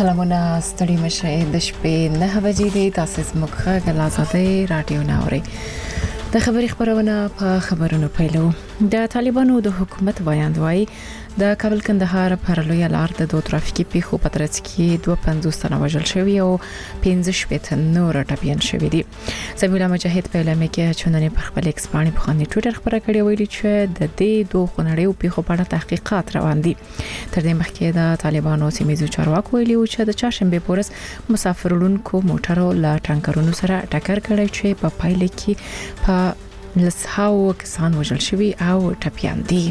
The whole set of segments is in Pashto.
سلامونه ستړي مشه د شپې 9 بجې دی تاسو زموږ غږ آزادۍ رادیو ناوري د خبري خبرونه په خبرونو پیلو د طالبانو د حکومت بیان دی د کابل کندهار پر لوی لار د دوه ترافیکي پیښو په ترڅ کې 250 تنه وژل شوی او 15 نور ټپيان شوی دي سمیع الله مجاهد په اعلان کې چندانې په خپل ایکس باندې په خاني ټویټر خبره کړې ویلي چې د دې دوه خنړیو پیښو په اړه تحقیقات روان دي تر دې مخکې د طالبانو سیمایي چارواکو ویلي چې د چاشنبه پورس مسافرونکو موټرو لا ټانکرونو سره ټکر کړی چې په پایله کې په لسهاو کسان وژل شوی او ټپيان دي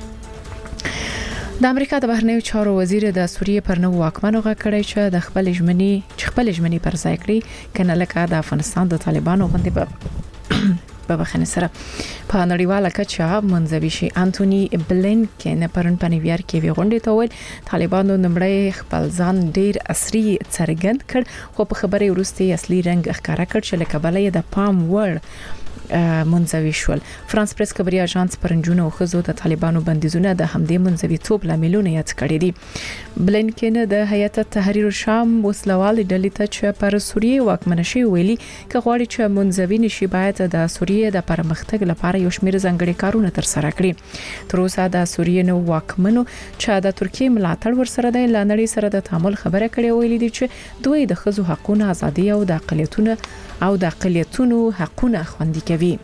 د امریکا د بهرنیو چارو وزیر د سوریه پر نو واکمنو غکړی چې د خپل ژمنې پر ځای کړی کنه لکه د افغانستان د طالبانو غوندې په بخنه سره په نړیواله کچه منځوي شي انټونی بلینکن پرون په نیویارک کې ویغونډه تول طالبانو نمړی خپل ځان ډیر عصري څرګند کړ خو په خبري ورستي اصلي رنگ ښکارا کړ چې لکه بلې د پام وړ منځوي شول فرانس پریس خبري اژانس پرنجونه خزو د طالبانو بندیزونه د همدې منځوي توپ لاملونه یاد کړی دي بلینکن د هیئت تحریر شام وسلوال ډلې ته چې پر سوریه واکمنه شي ویلي چې غواړي چې منځوي نشي باید د سوریه د پرمختګ لپاره یو شمېر ځانګړي کارونه تر سره کړي تر اوسه د سوریه نو واکمنو چې د ترکیه ملاتړ ورسره د لانړي سره د تعامل خبره کړې ویلي دي چې دوی د خزو حقوقو ازادي او د اقلیتونو حقوقونه خوندي کوي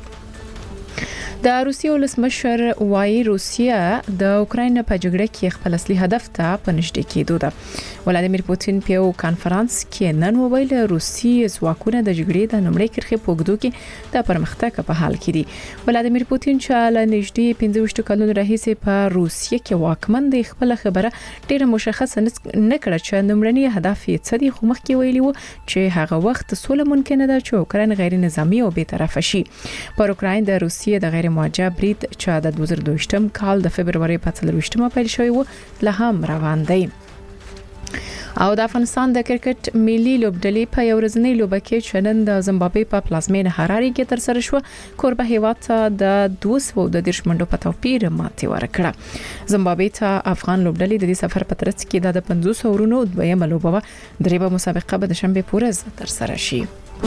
د روسیې ولسمشر وايي روسیا د اوکراین په جګړه کې خپل اصلي هدف ته پنځډې کېدو ده ولادیمیر پوتین په یو کانفرنس کې نن وویل روسي ځواکونه د جګړې د نومړي کرخې پوګدو کې د پرمختګ په حال کې دي ولادیمیر پوتین چې له نږدې 15 کلونو راهیسې په روسیې کې واکمن دی خپل خبره ډیره مشخصه نه کړه چې نومړني هدف یې څه دی خو مخکې ویلي وو چې هغه وخت سوله ممکن ده چې اوکراین غیر نظامی او بې طرفه شي پر اوکراین د روسیې د غیر موجه برید چې د 2022 کال د فبرवरी په 23 پیل شوی و له هم روان دی او د افغانستان د کرکټ ملي لوبډلې په یو ورځنۍ لوبه کې چنن د زمبابوې په پلازمینه حراري کې تر سره شو کوربه هیواد ته د 210 منډو په توپیر ماتې ورکړه زمبابوې ته افغان لوبډلې د دې سفر په ترڅ کې د 500 ورونو دویمه لوبه درېبه مسابقه به د شنبه پورز تر سره شي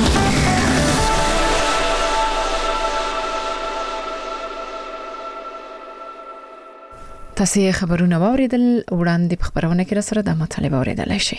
تاسو خبرونه واوریدل وړاندې په خبرونه کې سره د مطالب اوریدل شي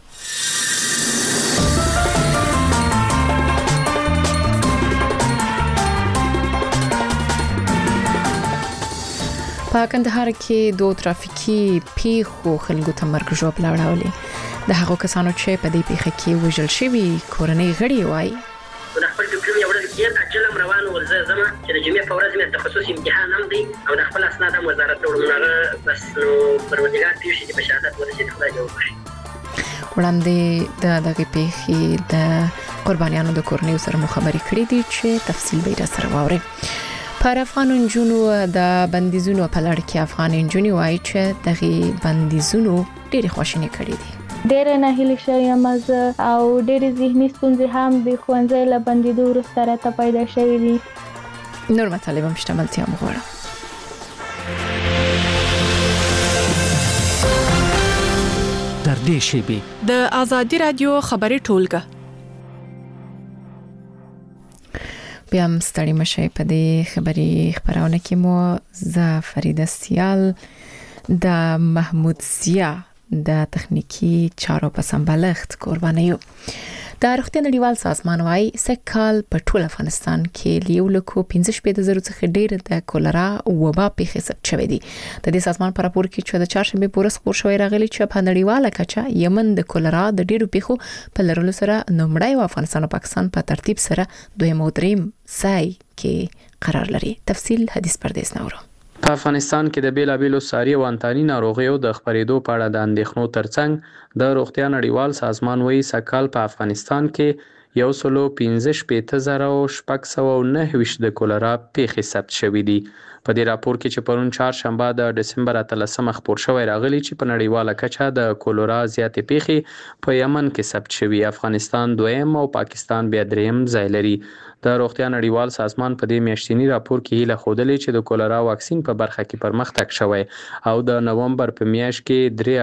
په کندهار کې دوه ترافیکي پیښو خلکو ته مرګ ژوبل وړاولې د هغو کسانو چې په دې پیښه کې وژل شوي کورنۍ غړي وایي د خپل ډیپلوم یو ورځ کې اجلم روان ولزه زما چې د جمعې په ورځ مې تخصصي امتحان هم دی او د خپل اسناد هم وزارت ته ورمنغه بس نو پروردګار پیښې چې په شهادت ورسېد خدای جوړ کړي وړاندې دغه پیښې د قربانیانو د کورنۍ سره مخابري کړې دي چې تفصیل به تاسو راوړي پر افغان انجونو د بندیزونو په لړ کې افغان انجونی وایي چې دغه بندیزونو ډېر خوشنه کړې دي ډېر نه هیله شوم او ډېر ذهني ستونزې هم د خوندې له بندیدو وروسته راته پیدا شوې دي نور مطالب هم شتملتیا مغواړم در دې شیبې د آزادي رادیو خبري ټولګه بیا هم ستړي مشه په دې خبري خبرونه کې مو زفریده سیال د محمود زیا د تخنیکی چارو په سمبالښت قربانیو د روغتیا نړیوال سازمان وايي سکهال په ټول افغانستان کې لیو لکو 15,000 څخه ډېر د کولرا وبا پیښې ثبت شوې دي د دې سازمان په راپور کې چې د چهارشنبه پورس خبر شوی راغلی چې په نړیواله کچه یمن د کولرا د ډېرو پیښو په لرلو سره نومړی او افغانستان او پاکستان په ترتیب سره دویم او دریم ځای کې قرار لري تفصیل حدیث پردیس نورو په افغانستان کې د بیلابیلو ساري او انتاني ناروغیو د خپرېدو په اړه د اندېښنو ترڅنګ د روغتیا نړیوال سازمان وايي سکهال په افغانستان کې 1,15,609 د کولرا پیښې ثبت شوې دي. په دې راپور کې چې پرون چهارشنبه د ډسمبر 13 خپور شوی راغلی چې په نړیواله کچه د کولرا زیاتې پیښې په یمن کې ثبت شوي. افغانستان دویم او پاکستان بیا دریم ځای لري. د روغتیا نړیوال سازمان په دې میاشتني راپور کې هیله ښودلې چې د کولرا واکسین په برخه کې پرمختګ شوی او د نومبر په میاشت کې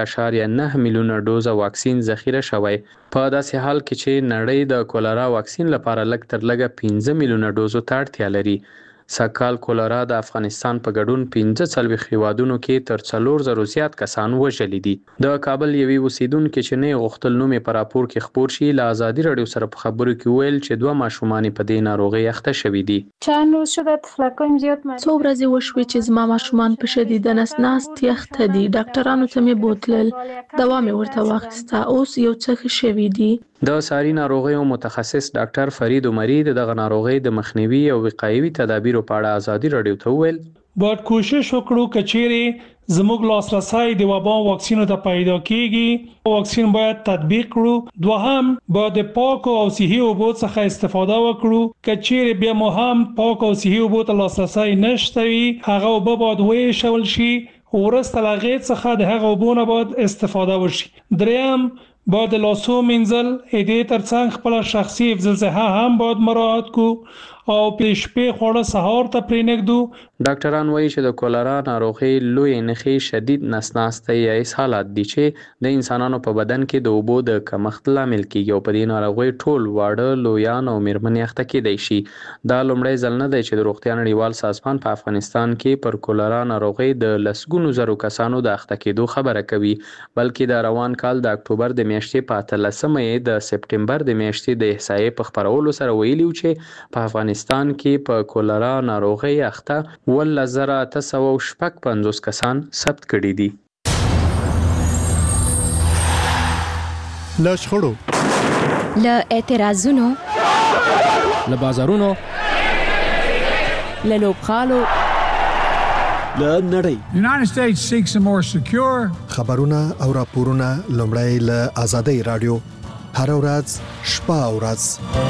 3.9 میلیونه ډوزه واکسین ذخیره شوی. په داسې حال کې چې نړۍ د کولرا واکسین لپاره لږ تر لږه 15 میلیونه ډوزو ته اړتیا لري. سږکال کولرا د افغانستان په ګډون 45 هیوادونو کې تر 4000 زیات کسان وژلي دي. د کابل یوې اوسیدونکو چې نه غوښتل نوم په راپور کې خپور شي له آزادي رادیو سره په خبرو کې ویل چې 2 ماشومان په دې ناروغي اخته شوي دي. چند روز شده تفلکایم زیاد مریض. څو ورځې وشوې چې زما ماشومان په شدیده نسناست یخته دي. ډاکټرانو ته مې بوتلل، دوا مې ورته واخیسته، اوس یو څه ښه شوي دي. د ساري ناروغیو متخصص ډاکټر فرید عمری دغه ناروغي د مخنیوي او وقایوي تدابیرو په اړه آزادي رادیو ته وویل: باید کوشش وکړو کچېرې زموږ لاسرسی د وبا واکسینو ته پیدا کیږي. واکسین باید تطبیق کړو. دوهم باید پاک او صحي اوبو څخه استفاده وکړو. کچېرې بیا مو هم پاک او صحي اوبو ته لاسرسی نشته وي، هغه اوبه باید ویشول شي. ورسته له هغې څخه د هغه اوبو نه باید استفاده وشي. دریم باید لاسو مینځل دې ترڅنګ خپل شخصي حفظ الصحه هم باید مراعات کو او په شپې خوړه سهار ته پرېنږدو. ډاکټران وایي چې د کولرا ناروغي لوی نښې شدید نسناستي یا اسهالات دي چې د انسانانو په بدن کې د اوبو د کمښت لامل کیږي او په دې ناروغي ټول واړه لویان او میرمنې اخته کېدای شي. دا لومړی ځل نه دی چې د روغتیا نړیوال سازمان په افغانستان کې پر کولرا ناروغي د لسګونو زرو کسانو د اخته کېدو خبره کوي، بلکې د روان کال د اکتوبر د میاشتې په 13مه د سپټمبر د میاشتې د احصایې په خبرولو سره ویلي چې په افغانستان کې په کولرا ناروغي اخته 1,850 کسان ثبت کړي دي. له شخړو، له اعتراضونو، له بازارونو، له لوبغالو، له نړۍ United States seeks a more secure خبرونه او راپورونه لومړی له آزادۍ رادیو هر ورځ شپه او ورځ.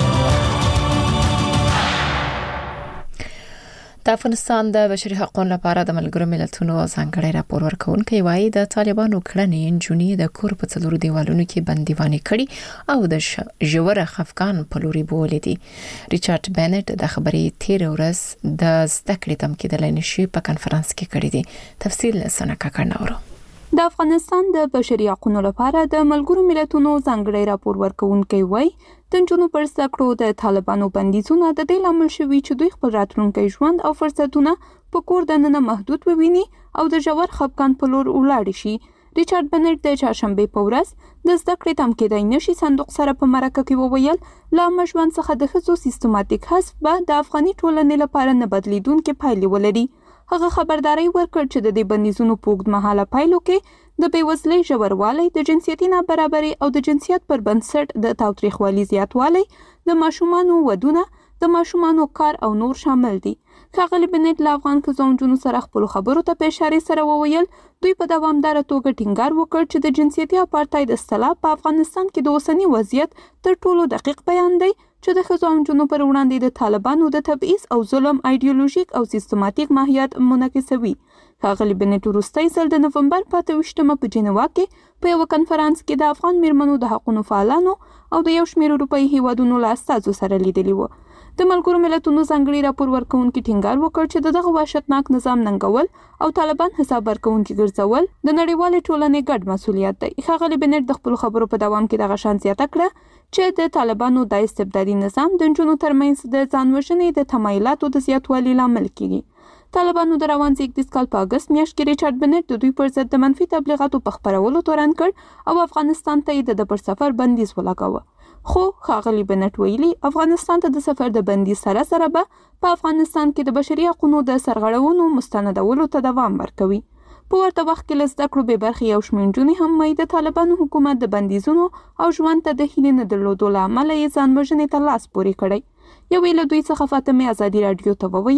د افغانستان د بشري حقوقو لپاره د ملګرو ملتونو ځانګړی راپور ورکوونکی وایي د طالبانو کړنې نجونې د کور په څلورو دیوالونو کې بندیوانې کړي او د ژوره خفګان په لوري بولې دي. ریچارډ بینټ د خبرې تیر ورځ د زده کړې تم کېدلای نشي په کانفرنس کې کړی دی. تفصیل سنکا کړناورو. د افغانستان د بشري حقوقو لپاره د ملګرو ملتونو ځانګړی راپور ورکوونکی وایي د نجونو پر زده کړو د طالبانو بندیزونه د دې لامل شوي چې دوی خپل راتلونکي ژوند او فرصتونه په کور دننه محدود وویني او د ژور خفګان په لور ولاړ شي. ریچارډ بنټ د چهارشنبه په ورځ د زده کړې تم کېدای نشي صندوق سره په مرکه کې وویل لا مژوند څخه د ښځو سیستماتیک حذف به د افغاني ټولنې لپاره نه بدلیدونکې پایلې ولري. هغه خبرداري ورکړ چې د دې بندیزونو په اوږدمهاله پایلو کې د بېوزلۍ ژوروالی، د جنسیتي نابرابرۍ او د جنسیت پر بنسټ د تاوتریخوالي زیاتوالی، د ماشومانو ودونه، د ماشومانو کار او نور شامل دي. ښاغلي بنټ له افغان ښځو او نجونو سره خپلو خبرو ته په اشارې سره وویل دوی په دوامداره توګه ټینګار وکړ چې د جنسیتي اپارټاید اصطلاح په افغانستان کې د اوسني وضعیت تر ټولو دقیق بیان دی چې د ښځو او نجونو پر وړاندې د طالبانو د تبعیض او ظلم ایډیولوژیک او سیستماتیک ماهیت منعکسوي. ښاغلي بنټ وروستی ځل د نومبر په 28مه په جنیوا کې په یوه کنفرانس کې د افغان میرمنو د حقوقو فعالانو او د یو شمېر اروپایي هیوادونو له استازو سره لیدلي وو. د ملګرو ملتونو ځانګړي راپور ورکوونکي ټینګار وکړ چې دغه وحشتناک نظام ننګول او طالبان حساب ورکوونکي ګرځول د نړیوالې ټولنې ګډ مسؤلیت دی. ښاغلي بنټ د خپلو خبرو په دوام کې دغه شان زیاته کړه چې د طالبانو د استبدادي نظام د نجونو ترمنځ د ځانوژنې د تمایلاتو د زیاتوالي لامل کیږي. طالبانو د روان زیږدیز کال په اګست میاشت کې ریچارډ بنټ د دوی پر ضد د منفي تبلیغاتو په خپرولو تورن کړ او افغانستان ته یې د پر سفر بندیز ولګاوه. خو ښاغلي بنټ ویلي افغانستان ته د سفر د بندیز سره سره به په افغانستان کې د بشري حقوقو د سرغړونو مستندولو ته دوام ورکوي. په ورته وخت کې له زده کړو بې برخې یو شمېر نجونې هم وایي د طالبانو حکومت د بندیزونو او ژوند ته د هیلې نه درلودو له امله یې ځانوژنې ته لاس پورې کړی. یوې له دوی څخه فاطمې ازادي راډیو ته وویل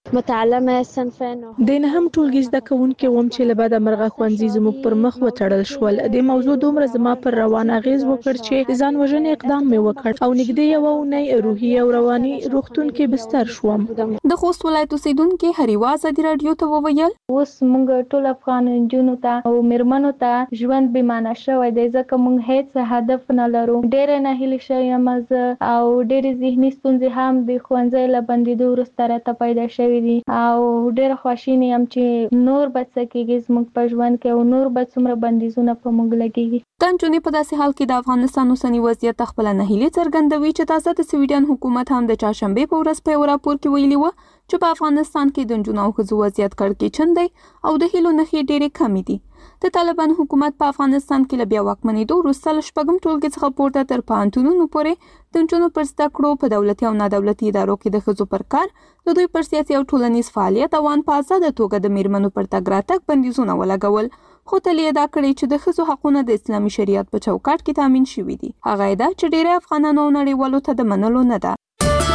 متعلمه صنفين د نه هم ټولګي زده کوونکي وم چې له بده مرغه ښوونځي زموږ پر مخ وتړل شول. د موضوع دومره زما پر روان اغیز وکړ چې د ځان وژنې اقدام مې وکړ او نږدې یوه اونۍ روحي او رواني روغتون کې بستر شوم. د خوست ولایت اوسیدونکو هریوا ازادي رادیو ته وویل اوس موږ ټول افغان نجونو ته او میرمنو ته ژوند بې معنی شوی دی ځکه موږ هیڅ هدف نه لرو. ډېره ناهیلې شوې یم زه او ډېرې ذهني ستونزې هم د ښوونځي له بندېدو وروسته راته پیدا شوي دي او ډېره خواشینې یم چې نور به څه کېږي زموږ په ژوند کې او نور به څومره بندیزونه په موږ لګېږي. د نجونې په داسې حال کې د افغانستان اوسنی وضعیت خپله ناهیلي څرګندوي چې تازه د سویډن حکومت هم د چهارشنبې په ورځ په یو راپور کې ویلي وه چې په افغانستان کې د نجونو او ښځو وضعیت کړکېچن دی او د هیلو نښې ډېرې کمې دي. د طالبان حکومت په افغانستان کې له بیا واکمنېدو وروسته له شپږم ټولګي څخه پورته تر پوهنتونونو پورې د نجونو پر زده کړو په دولتي او نادولتي ادارو کې د ښځو پر کار، د دوی پر سیاسي او ټولنیز فعالیت او ان په ازاده توګه د میرمنو پر تګ راتګ بندیزونه ولګول. خو تل یې دا کړی چې د ښځو حقونه د اسلامي شریعت په چوکاټ کې تامین شوي دي. هغه یې دا چې ډېری افغانانو او نړیوالو ته د منلو نه ده.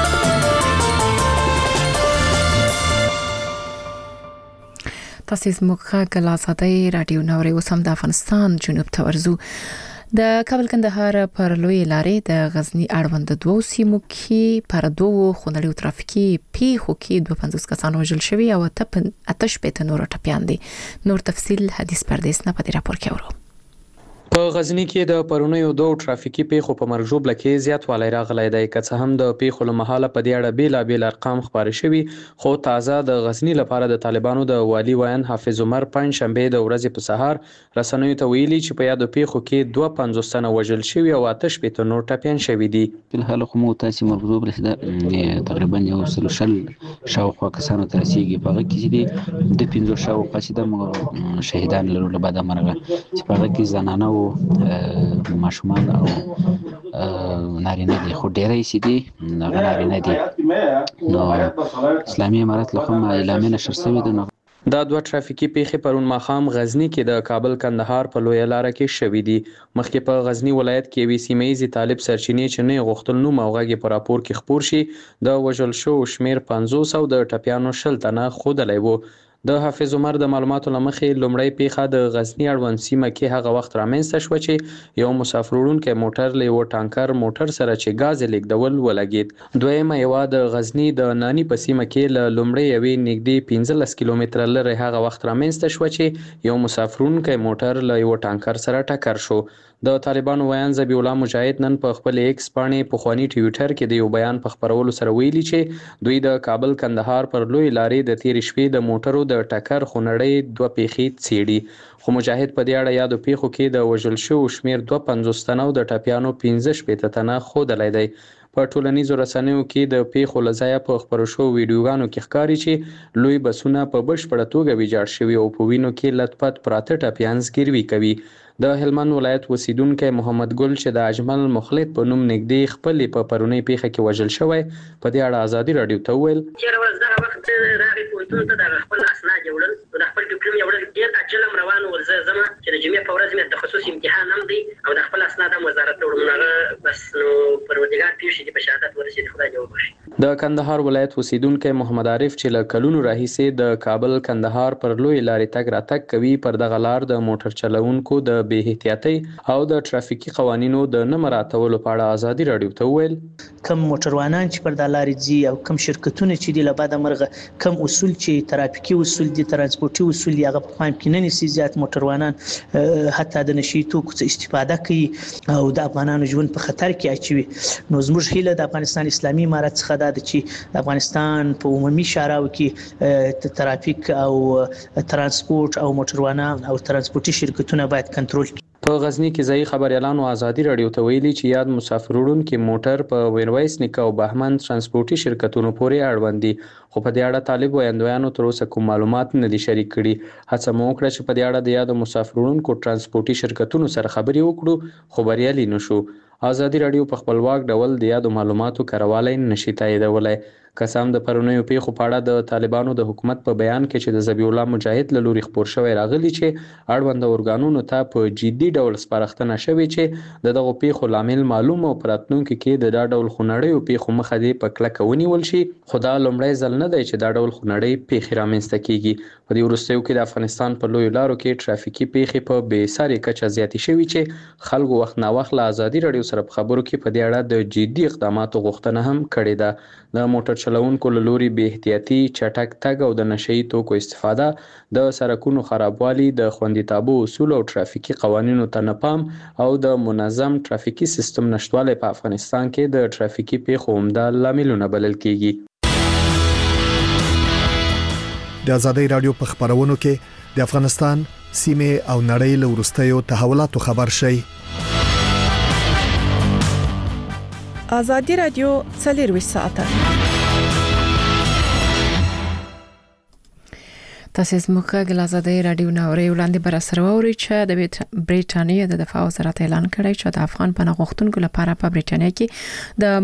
تاسو زموږ غږ له آزادۍ رادیو نوري اوس هم د افغانستان جنوب ته ورځو. د کابل کندهار پر لوی لارې د غزنی اړوند دوه سیمو کې پر دوه خونړیو ترافیکي پیښو کې 250 کسان وژل شوي او 8 نور ټپیان دي. نور تفصیل حدیث پردیس نه په راپور کې اورو. په غزنی کې د پرونیو دوه ټرافیکي پیښو په مرګ ژوبله کې زیاتوالی راغلی دی. که څه هم د پیښو له مهاله په دې اړه بیلابیل ارقام خپاره شوي، خو تازه د غزنی لپاره د طالبانو د والي ویان حافظ عمر پنجشنبې د ورځې په سهار رسنیو ته ویلي چې په یادو پیښو کې 250 تنه وژل شوي او 8 نور ټپیان شوي دي. په حال خو مو تاسو مرګ ژوبله ده تقریبا یو سل شاوخوا کسانو ته رسیږي. په هغه کې دي د 15 شاوخوا چې د شهیدان لرو له بعده مرګ چې په هغه کې زنانه ماشومان او نارینه دي، خو ډېری سي دي نارینه دي. نو اسلامي امارت له کومه اعلامیه نشر شوې ده. دا دوه ټرافیکي پیښې پرون ماښام غزنی کې د کابل کندهار په لویه لاره کې شوې دي. مخکې په غزنی ولایت کې یوې سیمه ییزې طالب سرچینې چې نه غوښتل نوم او غږ په راپور کې خپور شي، د وژل شوو شمیر 500 او د ټپیانو 60 تنه ښودلی و. د حافظ عمر د معلوماتو له مخې لومړی پیښه د غزنی اړوند سیمه کې هغه وخت رامنځته شوه چې یو مسافر وړونکی موټر له یوه ټانکر موټر سره چې ګاز یې لیږدول ولګېد. دویمه یوه د غزنی د نانی په سیمه کې له لومړۍ یوې نږدې 15 کیلومتره لرې هغه وخت رامنځته شوه چې یو مسافر وړونکی موټر له یوه ټانکر سره ټکر شو. د طالبانو ویان ذبیح الله مجاهد نن په خپل ایکس باندې پخوانی ټویټر کې د یو بیان په خپرولو سره ویلي چې دوی د کابل کندهار پر لوی لارې د تیر شپې د موټرو د ټکر خونړۍ دوه پیښې څیړي. خو مجاهد په دې اړه یادو پیښو کې د وژل شوو شمیر 250 تنه او د ټپیانو 15 تنه ښودلی دی. په ټولنیزو رسنیو کې د پیښو له ځایه په خپرو شوو ویډیوګانو کې ښکاري چې لوی بسونه په بشپړه توګه ویجاړ شوي او په وینو کې لتپت پراته ټپیان زګیروي کوي. د هلمند ولایت اوسیدونکی محمد ګل چې د اجمل مخلص په نوم نږدې خپلې په پرونۍ پیښه کې وژل شوی، په دې اړه ازادي رادیو ته وویل تېره ورځ دغه وخت راغی پوهنتون ته د خپل اسناد یوړل، د خپل ډیپلوم یوړل، ډېر عجل هم روان و. زه ځمه چې د جمعې په ورځ مې تخصصي امتحان هم دی او د خپل اسناد هم وزارت ته وړم. هغه بس نو پروردګار پېښې دي په شهادت ورسېد، خدای دې وبخښي. د کندهار ولایت اوسیدونکی محمد عارف چې له کلونو راهیسې د کابل کندهار پر لوی لارې تګ راتګ کوي، پر دغه لار د موټر چلونکو د بې احتیاطۍ او د ټرافیکي قوانینو د نه مراعاتولو په اړه ازادي رادیو ته وویل کم موټروانان چې پر د لارې ځي او کم شرکتونه چې دي له بعده مرغه کم اصول چې ترافیکي اصول دي، ترانسپورتي اصول دي، هغه په پام کې نه نیسي. زیات موټروانان حتی د نشي توکو څخه استفاده کوي او د افغانانو ژوند په خطر کې اچوي. نو زموږ هیله د افغانستان اسلامي امارت څخه ده چې د افغانستان په عمومي شاراو کې ترافیک او ترانسپورت او موټروانان او ترانسپورتي شرکتونه باید کنټرول کړي. په غزنی کې ځایي خبريالانو ازادي رادیو ته ویلي چې یاد مسافر وړونکي موټر په ویرویس نیکه او بهمن ترانسپورتي شرکتونو پورې اړوند دي، خو په دې اړه طالب ویاندویانو تر اوسه کوم معلومات نه دي شریک کړي. هڅه مو وکړه چې په دې اړه د یاد مسافر وړونکو ترانسپورتي شرکتونو سره خبرې وکړو، خو بریالي نشو. ازادي رادیو په خپلواک ډول د یادو معلوماتو کاروالی نشي تاییدولی. قسم د پرونیو پیښو په اړه د طالبانو د حکومت په بیان کې چې د ذبیح الله مجاهد له لوري خپور شوی راغلی چې اړوند اورګانونو ته په جدي ډول سپارښتنه شوې چې دغه پیښو لامل معلوم او پراتلونکو کې د دا ډول خونړیو پیښو مخه دې په کلکه ونیول شي. خدا لومړی ځل نه دی چې دا ډول خونړی پیښې رامنځته کیږي. په دې وروستیو کې د افغانستان په لویو لارو کې ټرافیکي پیښې په بې ساري کچه زیاتې شوي چې خلکو وخت ناوخت له ازادي راډیو سره په خبرو کې په دې اړه د جدي اقداماتو غوښتنه هم کړې ده. د موټر چلوونکو له لوري بې احتیاطي چټک تګ او د نشهیي توکو استفاده، د سړکونو خرابوالي، د خوندیتابه اصول او ټرافیکي قوانینو ته نه پام او د منظم ټرافیکي سیستم نشتوالی په افغانستان کې د ټرافیکي پیښو عمده لاملونه بلل کیږي. د ازادي رادیو په خبرونو کې د افغانستان سیمه او نړۍ له وروستیو تحولاتو خبر شي. ازادي رادیو 24 ساعته. تاسو زموږ د ازادي رادیو ناوړي وړاندې بر سره ووري چې د بریټانیا د دفاع وزارت اعلان کړی چې د افغان پناه غوښتونکو لپاره په بریټانیا کې د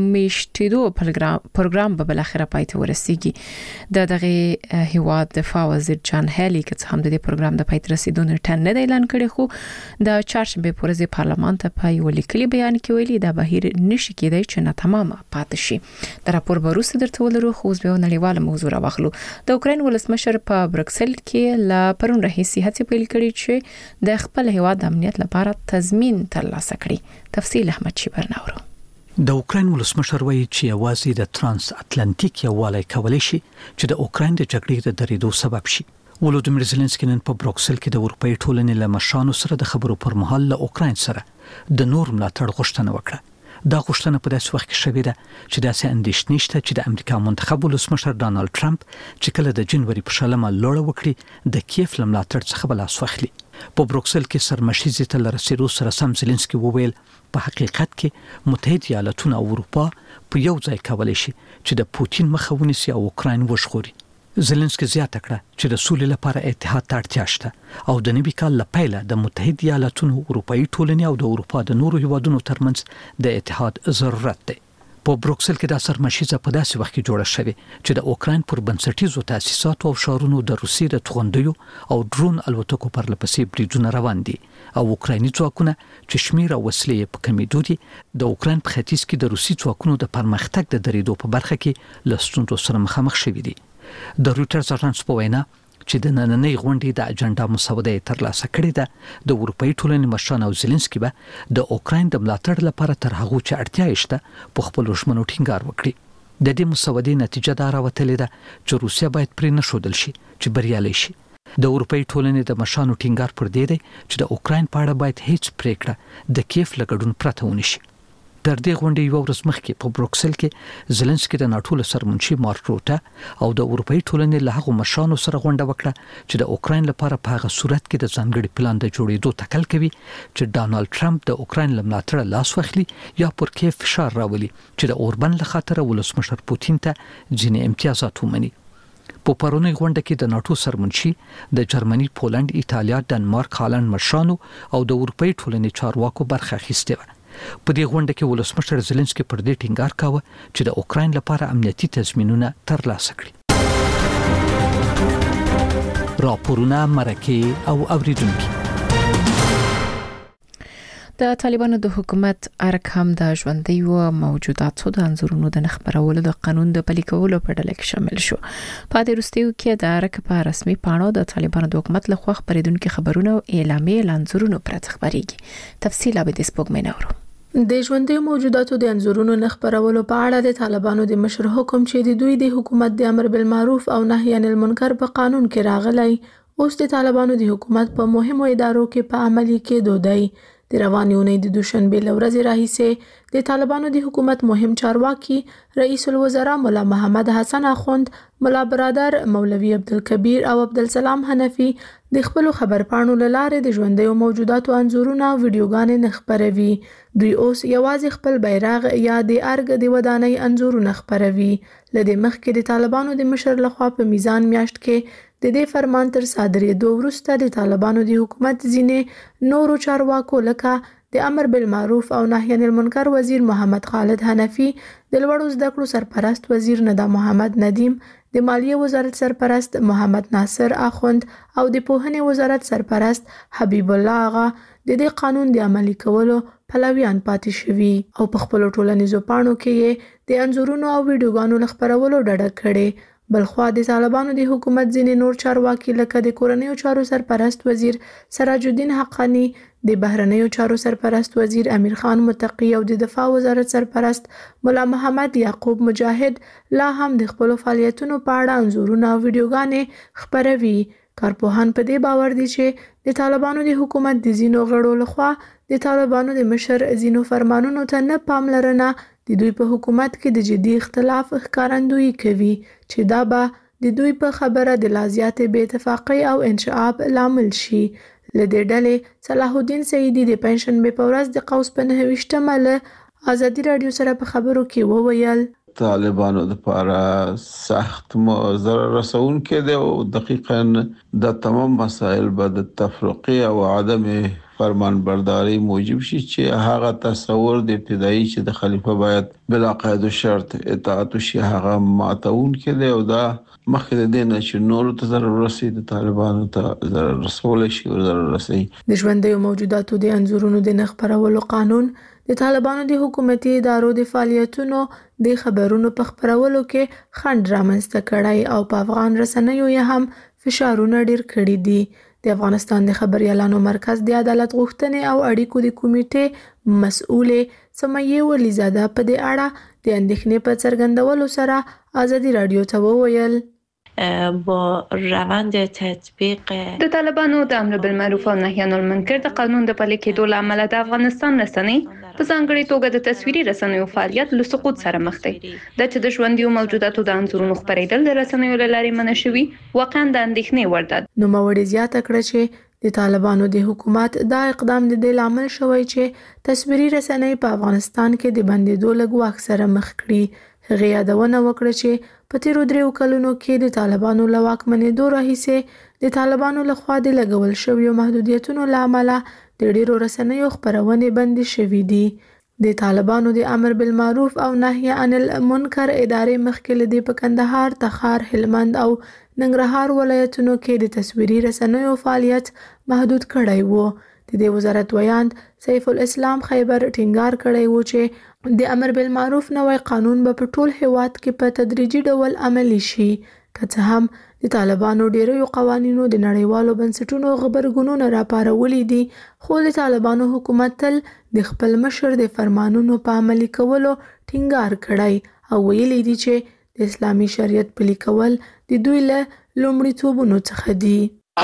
میشتېدو پروګرام به بل اخر پای ته ورسیږي. دغه هیواد دفاع وزیر جان هیلی چې هم د دې پروګرام د پای ته رسیدو نه د اعلان کړی، خو د چهارشنبه په ورځ پارلمان ته په یو لیکلي بیان کې ویلي دا بهیر نشي کېدای چې نه تمامه پاتې شي. د راپور بروسته درته ولرو، خو اوس به نړیواله موضوع راوخلو. د اوکرين ولسمشر په برکسل کې لا پرون راهیسي هڅې پیل کړې چې د خپل هیواد امنیت لپاره تضمین ترلاسه کړي. تفصیل احمد شي برناورو. د اوکرين ولسمشر وایي چې یوازې د ترانس اتلانتیک یووالی کولای شي چې د اوکرين د جګړې د درېدو سبب شي. ولودیمیر زيلنسکي نن په بروکسل کې د اروپאי ټولنې له مشرانو سره د خبرو پر مهال له اوکرين سره د نور ملاتړ غوښتنه وکړه. دا غوښتنه په داسې وخت کې شوې ده چې داسې اندېښنې شته چې د امریکا منتخب ولسمشر ډانلډ ټرمپ چې کله د جنوري په شلمه لوړه وکړي د کیف له ملاتړ څخه بلاس واخلي. په بروکسل کې سرمشیزې ته لرسېدو سره سم زيلنسکي وویل په حقیقت کې متحده ایالاتونه او اروپا په یو ځای کولای شي چې د پوتین مخه ونیسي او اوکرين وژغوري. زيلنسکي زیاته کړه چې د سولې لپاره اتحاد ته اړتیا شته او د نوي کال لپاره د متحده ایالاتونو اروپאי ټولنې او د اروپا د نورو هیوادونو ترمنځ د اتحاد ضرورت دی. په بروکسل کې د سرمشیزه په داسې وخت کې جوړه شوې چې د اوکرين پر بنسټیزو تاسیساتو او شهرونو د روسي د توغندیو او ډرون الوتکو پر لپسې بریدونه روان دي او اوکرایني ځواکونه چې شمیر او وسلې په کمیدو دي د اوکرين په ختیځ کې د روسي ځواکونو د پرمختګ د درېدو په برخه کې له ستونزو سره مخامخ شوي دي. د رويټرز اژانس په وینا چې د نننۍ غونډې د اجنډا مسوده ترلاسه کړې ده، د اروپאי ټولنې مشران او زيلنسکي به د اوکرين د ملاتړ لپاره تر هغه چې اړتیا شته په خپل ژمنو ټینګار وکړي. د دې مسودې نتیجه دا راوتلې ده چې روسیا باید پرې نشودل شي چې بریالي شي. د اروپאי ټولنې د مشرانو ټینګار پر دې دی چې د اوکرين په اړه باید هیڅ پریکړه د کیف لګډون پرته ونشي. تر دې غونډې یو ورځ مخکې په بروکسل کې زيلنسکي د ناتو سرمنشي مارک روټه او د اروپאי ټولنې له هغو مشرانو سره غونډه وکړه چې د اوکرين لپاره په هغه صورت کې د ځانګړي پلان د جوړېدو تکل کوي چې ډانلډ ټرمپ د اوکرين له ملاتړ لاس واخلي یا پر کیف فشار راولي چې د اوربن له خاطر ولسمشر پوتین ته ځینې امتیازات ومني. په پرونی غونډه کې د ناتو سرمنشي د جرمني، پولند، ایتالیا، ډنمارک، هالند مشرانو او د اروپאי ټولنې چارواکو برخه اخیسته و. په دې غونډه کې ولسمشر زيلنسکي پر دې ټینګار کاوه چې د اوکرين لپاره امنیتي تضمینونه ترلاسه کړي. راپورونه مرکه او اوریدونکو. د طالبانو د حکومت ارکام د ژوندۍ او موجوداتو د انځورونو د خبرولو د قانون د پلي کولو په ډله کې شامل شو. په دې وروستیو کې د ارک په رسمي پاڼو د طالبانو د حکومت لخوا خبرېدونکو خبرونه او اعلامیې لانځورونو پرته خبريږي. تفصیل به د سپوږمۍ نورو. د ژوندۍ موجوداتو د انځورونو نخبرولو په اړه د طالبانو د مشر حکم چې د دوی د حکومت د امر بالمعروف او نهي عن المنکر په قانون کې راغلی، اوس د طالبانو د حکومت په مهمو ادارو کې په عملي کېدو دی. د روانې اونۍ د دوشنبه لورځې راهیسې د طالبانو د حکومت مهم چارواکي رئیس الوزرا مولا محمد حسن اخوند، مولا برادر مولوی عبدالکبیر او عبدالسلام حنفي د خپل خبرپاڼو لاره د ژوندۍ موجوداتو انځورونه او ویډیوګانې نخبروي. دوی اوس یوازې خپل بیرغ یا د ارګ د ودانۍ انځورونه خبروي. لدې مخکې د طالبانو د مشر لخوا په میزان میاشت کې د دې فرمان تر صادرېدو وروسته د طالبانو د حکومت ځینې نورو چارواکو لکه د امر بالمعروف او نهی عن المنکر وزیر محمد خالد حنفی، د لوړو زده کړو سرپرست وزیر ندا محمد ندیم، د مالیه وزارت سرپرست محمد ناصر اخوند او د پوهنې وزارت سرپرست حبیب الله آغا د دې قانون د عملي کولو پلویان پاتې شوي او په خپل ټولنیزو پاڼو کې یې د انځورونو او ویډیوګانو لخبرولو ډډه کړې. بلخوا د طالبانو د حکومت ځینې نور چارواکي لکه د کورنیو چارو سرپرست وزیر سراج الدین حقانی، د بهرنیو چارو سرپرست وزیر امیر خان متقی او د دفاع وزارت سرپرست مولا محمد یعقوب مجاهد لا هم د خپل فعالیتونو په اړه انځورونه او ویډیوګانې خپروي. کارپوهان په دې باور دي چې د طالبانو د حکومت د ځینو غړو لخوا د طالبانو د مشر ځینو فرمانونو ته نه پاملرنه د دوی په حکومت کې د جدي اختلاف ښکارندویي کوي چې دا به د دوی په خبره د لا زیاتې بې اتفاقۍ او انشعاب لامل شي. له دې ډلې صلاح الدین سعیدي د پنجشنبې په ورځ د قوس په 9 له ازادي راډیو سره په خبرو کې وویل طالبانو لپاره سخت ضرر رسونکي دی او دقیقاً د تمام مسایل به د تفرقه او عدم فرمان برداری موجب شي چې هغه تصور د ابتدایي چې د خلیفہ باید بلا قید و شرط اطاعت شي هغه ماتون کړي او دا مخکې د دې نه چې نور ته ضرر رسي د طالبانو ته ضرر رسول شي او ضرر رسي. د ژوندۍ موجوداتو د انځورونو د نخبرولو قانون د طالبانو د حکومتي ادارو د فعالیتونو د خبرونو په خبرولو کې خنډ رامنځته کړی او په افغان رسنیو یې هم فشارونه ډیر کړي دي. د افغانستان د خبريالانو مرکز د عدالت غوښتنې او اړیکو د کمیټې مسؤلې سمیه ولیزاده په دې اړه د اندېښنې په څرګندولو سره ازادي راډیو ته وویل با روند تطبیق د طالبانو د امر بالمعروف او نهی عن المنکر د قانون د پلي کېدو له امله د افغانستان رسنۍ په ځانګړې توګه د تصویري رسنیو فعالیت له سقوط سره مخ دي. د چې د ژوندیو موجوداتو د انځورونو خپرېدل د رسنیو له لارې منع شوي واقعا د اندېښنې وړ ده. نوموړې زیاته کړه چې د طالبانو د حکومت دا اقدام د دې لامل شوی چې تصویري رسنۍ په افغانستان کې د بندېدو له ګواښ سره مخ کړي. هغې یادونه وکړه چې په تیرو 3 کلونو کې د طالبانو له واکمنېدو راهیسې د طالبانو لخوا د لګول شویو محدودیتونو له امله د ډیرو رسنیو خپرونې بندې شوې دي. د طالبانو د امر بالمعروف او نهی عن المنکر ادارې مخکې له دې په کندهار، تخار، هلمند او ننګرهار ولایتونو کې د تصویري رسنیو فعالیت محدود کړی وو. د دې وزارت ویاند سیف الاسلام خیبر ټینګار کړی وو چې د امر بالمعروف نوی قانون به په ټول هیواد کې په تدریجي ډول عملي شي. که څه هم د طالبانو ډیرو قوانینو د نړیوالو بنسټونو غبرګونونه راپارولي دي، خو د طالبانو حکومت تل د خپل مشر د فرمانونو په عملي کولو ټینګار کړی او ویلي دي چې د اسلامي شریعت پلي کول د دوی له لومړیتوبونو څخه دي.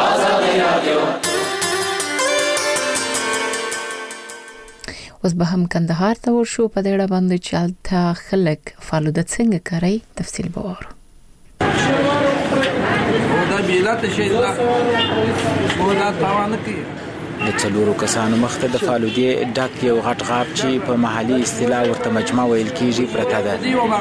اوس به هم کندهار ته ورشو په دې اړه باندې چې هلته خلک فالوده څنګه کوي تفصیل به وورو. د څلورو کسانو مخته د فالودې ډک یو غټ غاب چې په محلي اصطلاح ورته مجمع ویل کیږي پرته ده.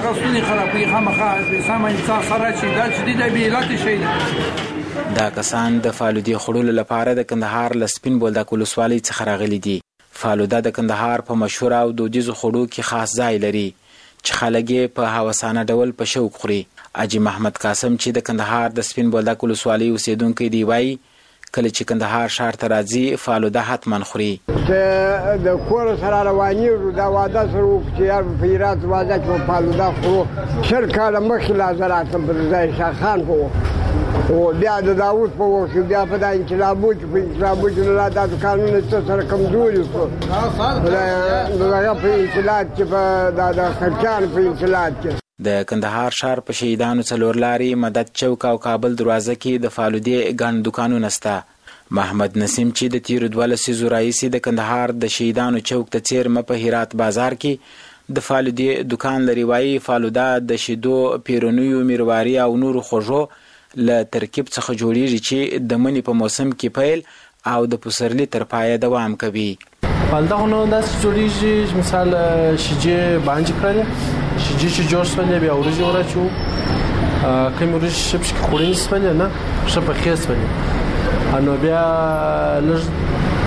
دا کسان د فالودې خړولو لپاره د کندهار له سپین بولدک ولسوالۍ څخه راغلي دي. فالوده د کندهار په مشهور او دودیزو خوړو کې خاص ځای لري چې خلک یې په هوسانه ډول په شوق خوري. حاجي محمد قاسم چې د کندهار د سپین بولدک ولسوالۍ اوسیدونکی دی وایي کله چې کندهار ښار ته راځي فالوده حتما خوري. چې د کور سره روانېږو دا واده سره وکړو چې یار په هرات واده کې فالوده خورو. 10 کاله مخکې لا زه راتلم پر ځای شاخان په او بیا د داوود په وخت بیا په دا انقلابو چې نه دا قانون څه سره کمزوري شو دا په انقلاب کې په د خلکان په انقلاب کې د کندهار ښار په شهیدانو څلور لاري مدد چوک او کابل دروازه کې د فالودې ګڼ دکانونه شته. محمد نسیم چې د تیرو 12 لسیزو راهیسې د کندهار د شهیدانو چوک ته څیرمه په هرات بازار کې د فالودې دکان لري وایي فالوده د شیدو، پیرونیو، میرواري او نورو خوږو له ترکیب څخه جوړیږي چې د مني په موسم کې پیل او د پسرلي تر پایه دوام کوي. فالوده نو داسې جوړیږي مثال شیجې باندې کړل شیجې چې جوړ شول بیا ورځي ورچو کوم ورځ شپ کې خوري سپل نه شپ خېس ولې انو بیا لږ د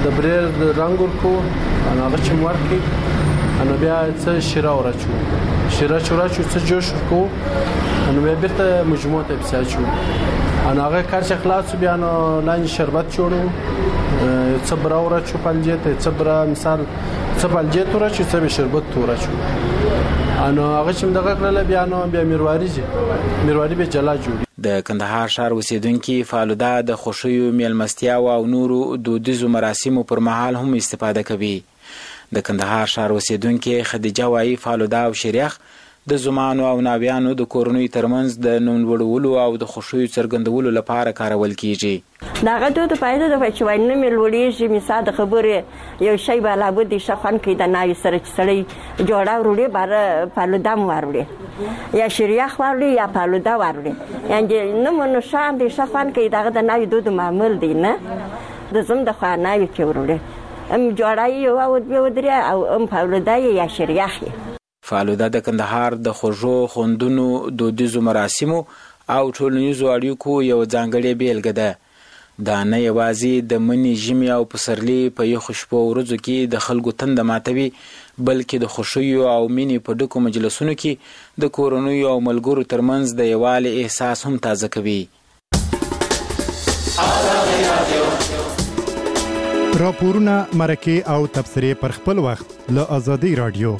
د بریر رنگ ورکو هغه چې ورکي نو بیا څه شیره ورچو څه جوش کو نو بیا بیرته مجموعه ته بساچو هغه کار چې خلاص بیا نو لاندې شربت جوړو څه برا ورچو پنځه ته څه برا مثال څه پنځه ورچو څه شربت ورچو هغه چې دغه کړل بیا نو بیا میرواری به جلا جوړي د کندهار ښار اوسیدونکو فالودا د خوشیو میلمستیا او نورو دودیزو مراسمو پر مهال هم استفاده کوي. د کندهار ښار اوسیدونکو خدیجه وايي فالودا او شریخ د زمانو او ناویانو د کورنۍ ترمنځ د نوموړولو او د خوشیو څرګندولو لپاره کارول کیږي. داغه د فائدې د فچوینه ملوړي مثال د خبره یو شی بالا بده شخان کې د ناوی سره چړې جوړا وروړي بار فالودا وروړي یا شریخ وروړي یا فالودا وروړي یعنی نو منو شان د شخان کې داغه د ناوی دود معمول دی نه د زم د خاناوی کې وروړي ام جوړای یو او ودریا او ام فالودا یا شریخ. فالودا د کندهار د خوږو خوندونو دودیزو مراسمو او ټولنیزو اړیکو یو ځانګړی بیلګه ده. دا نه یوازې د مني ژمي او پسرلي په یخو شپو ورځو کې د خلکو تنده ماتوي بلکې د خوښیو او مینې په ډکو مجلسونو کې د کورنیو او ملګرو ترمنځ د یووالي احساس هم تازه کوي. راپورونه مرکه او تبصرې پر خپل وخت له آزادۍ رادیو.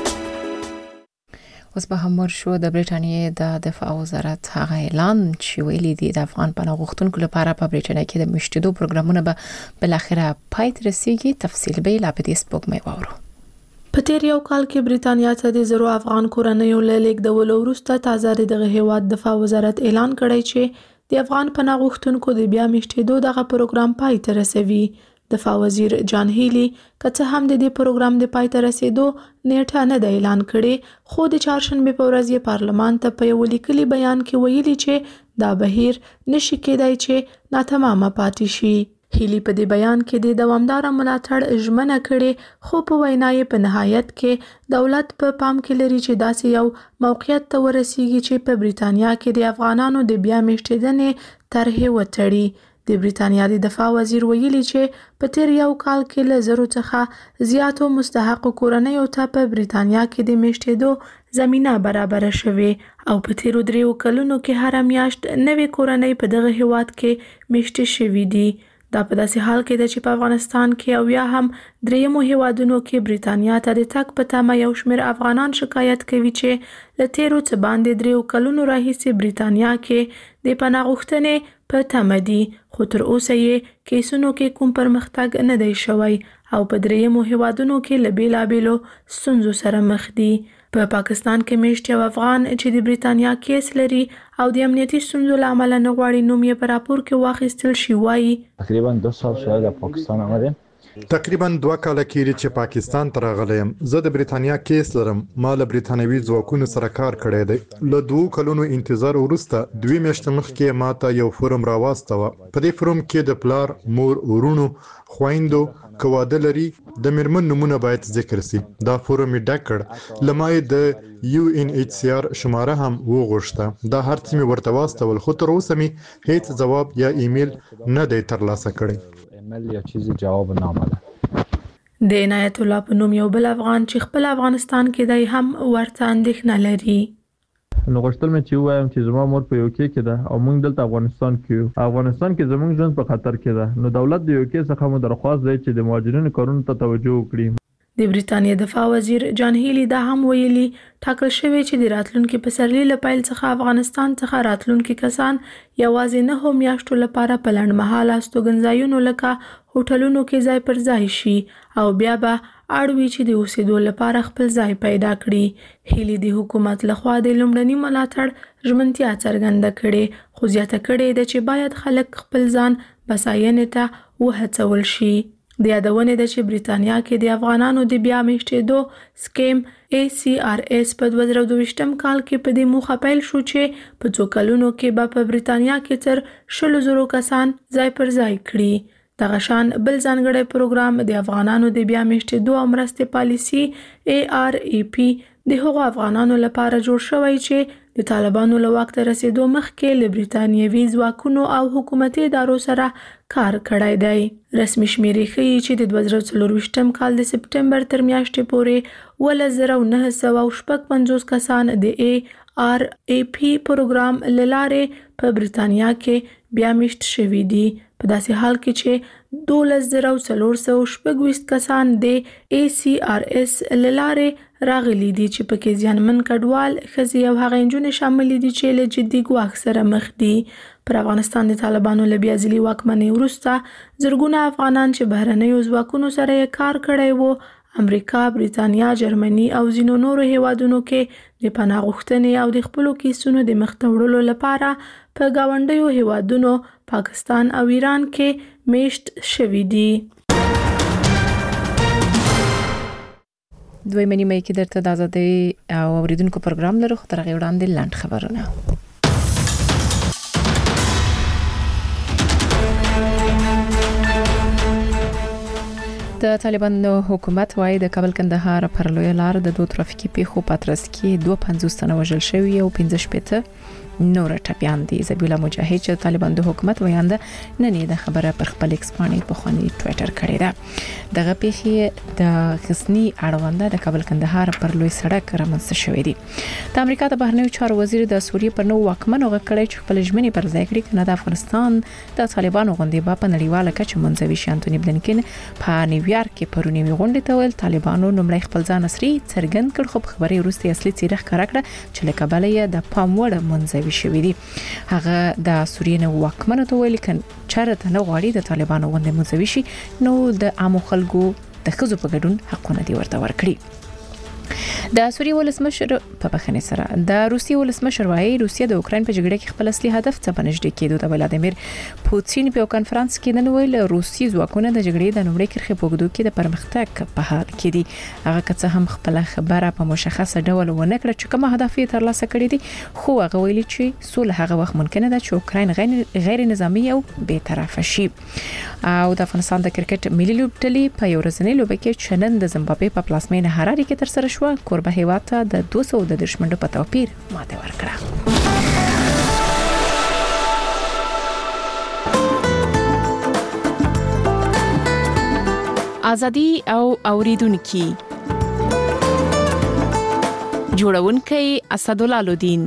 اوس به هم ورشو د برټانیې د دفاع وزارت هغه اعلان چې ویلي دی د افغان پناه غوښتونکو لپاره په برټانیې کې د مشتیدو پروګرامونه به بلاخره پای ته رسیږي. تفصیل به لا په دې سپوږمۍ واورو. په تیر یو کال کې برټانیا ته د زرو افغان کورنیو له لیږدولو وروسته تازه دغه هیواد دفاع وزارت اعلان کړی چې د افغان پناه غوښتونکو د بیا مشتیدو دغه پروګرام پای ته رسوي. دفاع وزیر جان هیلی که څه هم د دې پروګرام د پای ته رسیدو نیټه نه د اعلان کړي خو د چهارشنبه په ورځ یې پارلمان ته په یو لیکلي بیان کې ویلي چې دا بهیر نشي کېدای چې ناتمامه پاتې شي. هیلی په دې بیان کې د دوامدار ملاتړ ژمنه کړي خو په وینا یې په نهایت کې دولت په پام کې لري چې داسې یو موقعیت ته ورسیږي چې په برټانیا کې د افغانانو د بیا مشتیدنې طرحې وتړي. د برټانیا د دفاع وزیر ویلي چې په تیر یو کال کې له زرو څخه زیاتو مستحقو کورنیو ته په برټانیا کې د مشتیدو زمينه برابر شوه او په تیر 3 کلونو کې هر میاشت نوې کورنۍ په دغه هیواد کې مشتي شوې دي. دا په داسې حال کې ده چې په افغانستان کې او یا هم دریمو هیوادونو کې برټانیا ته د تګ په تمه یو شمېر افغانان شکایت کوي چې له تیرو څه باندې 3 کلونو راهیسې برټانیا کې د پناه غوښتنې په تمه دي خو تر اوسه یې کیسونو کې کوم پرمختګ نه دی شوی او په دریمو هیوادونو کې له بیلابیلو ستونزو سره مخ دي. په پاکستان کې میشت یو افغان چې د برټانیا کیس لري او د امنیتي ستونزو له امله نه غواړي نوم یې په راپور کې واخیستل شي وایي تقریبا 2 سال شده د پاکستان آمدیم. تقریبا 2 کاله کېږي چې پاکستان ته راغلم. زه د برټانیا کیس لرم. ما له برټانوي ځواکونو سره کار کړی دی. له 2 کلونو انتظار وروسته 2 میاشتې مخکې ماته یو فورم راوستاوه. په دې فورم کې د پلار، مور، ورونو، خويندو کواده لري د مرمن نمونه باید ذکر سي. دا فورم ډک کړ. لمای د UNHCR شماره هم وغوښته. دا هر څه مې ورته واستول خو تر اوسه مې هیڅ جواب یا ایمیل نه دی ترلاسه کړی. ایمیل یا چیزی جواب نه آمده. د عنایت الله په نوم یو بل افغان چې خپل افغانستان کې دی هم ورته اندېښنه لري. نو غوښتل مې چې وایم چې زما مور په UK کې ده او موږ دلته افغانستان کې یو. افغانستان کې زموږ ژوند په خطر کې ده. نو دولت د UK څخه مو درخواست دی چې د مهاجرینو کارونو ته توجه وکړي. د برټانیې دفاع وزیر جان هیلی دا هم ویلي ټاکل شوی چې د راتلونکي پسرلي له پیل څخه افغانستان څخه راتلونکي کسان یوازې 9 میاشتو لپاره په لنډمهاله استوګنځایونو لکه هوټلونو کې ځای پر ځای شي او بیا به اړوي چې د اوسېدو لپاره خپل ځای پیدا کړي. هیلی د حکومت لخوا د لومړني ملاتړ ژمنتیا څرګنده کړي خو زیاته کړي ده چې باید خلک خپل ځان بساینې ته وهڅول شي. د یادونه ده چې برټانیا کې د افغانانو د بیا مشتیدو سکیم ACRS په 2022 کال کې په دې موخه پیل شو چې په 2 کلونو کې به په برټانیا کې تر 100,000 کسان ځای پر ځای کړي. دغه شان بل ځانګړی پروګرام د افغانانو د بیا مشتیدو او مرستې پالیسي AREP د هغو افغانانو لپاره جوړ شوی چې د طالبانو له واک ته رسیدو مخکې له بریتانیوي ځواکونو او حکومتي ادارو سره کار کړی دی. رسمي شمیرې ښیي چې د 2024 کال د سپټمبر تر میاشتې پورې 1956 کسان د ARAP پروګرام له لارې په بریتانیا کې بیا میشت شوي دي، په داسې حال کې چې 12426 کسان د ACRS له لارې راغلي دي چې پکې زیانمن کډوال ښځې او هغه نجونې شامل دي چې له جدي ګواښ سره مخ دي. پر افغانستان د طالبانو له بیا ځلي واکمنۍ وروسته زرګونه افغانان چې بهرنیو ځواکونو سره یې کار کړی و امریکا، بریتانیا، جرمني او ځینو نورو هیوادونو کې د پناه غوښتنې او د خپلو کیسونو د مخ ته وړلو لپاره په ګاونډیو هیوادونو پاکستان او ایران کې میشت شوي دي. دوی منی مې کې درته د آزادۍ او اوریدونکو پروګرام لرو، خو تر هغې وړاندې لنډ خبرونه. د طالبانو حکومت وايي د کابل کندهار پر لویه لار د دوه ترافیکي پیښو په ترڅ کې 52 تنه وژل شوي او 15 نور ټپیان دي. زبیلا مجاهد چې طالبان د حکومت ویانده نن یې د خبره پر خپل ایکس باندې په خواني ټوئیټر کړی ده. دغه پیښې د غزنی اړونده د کابل کندهار پر لوی سړک رامنځته شوې دي. د امریکا د بهرنیو چارو وزیر د سوریې پر نو واکمنو غکړی چې خپل ژمنې پر ځای کړي کنه د افغانستان د طالبانو غونډې په نړیواله کچه منځوي شي. انټونی بلنکن په نیویارک کې پرونی غونډې ته ویل طالبانو نومړی خپل ځان اسري څرګند کړ، خو خبري وروسته اصلي څیره ښکاره کړه چې له کابل یې د پام وړ منځوي شوې دي. هغه د سوریې نو واکمنو ته ویل کن چارته نه غواړي د طالبانو غونډې منځوي شي نو د عامو خلکو د ښځو په ګډون حقونه دي ورته ورکړي. د سوریې ولسمشر په بخښنې سره د روسیې ولسمشر وايي روسیه د اوکراین په جګړه کې خپل اصلي هدف ته بنژدې کېدو. د ولادیمیر پوتین په کانفرنس کې نن ویل روسي ځواکونه د جګړې د نومړي کرخې په اوږدو کې د پرمختګ په حال کې دي. هغه که څه هم خپل خبره په مشخصه ډول ونه کړه چې کوم هدف یې ترلاسه کړی دي، خو هغه ویلي چې سوله هغه وخت ممکنه ده چې اوکراین غیر نظامی او بې طرفه شي. او د افغانستان د کرکټ ملي لوبډلې په یو ورځنۍ لوبه کې چې نن د زمبابوې په پلازمینه هراري کې تر سره شو، کوربه هیواد ته د 210 منډو په توپیر ماته ورکړه. ازادي او اوریدونکو جوړونکي اسدالله لودین.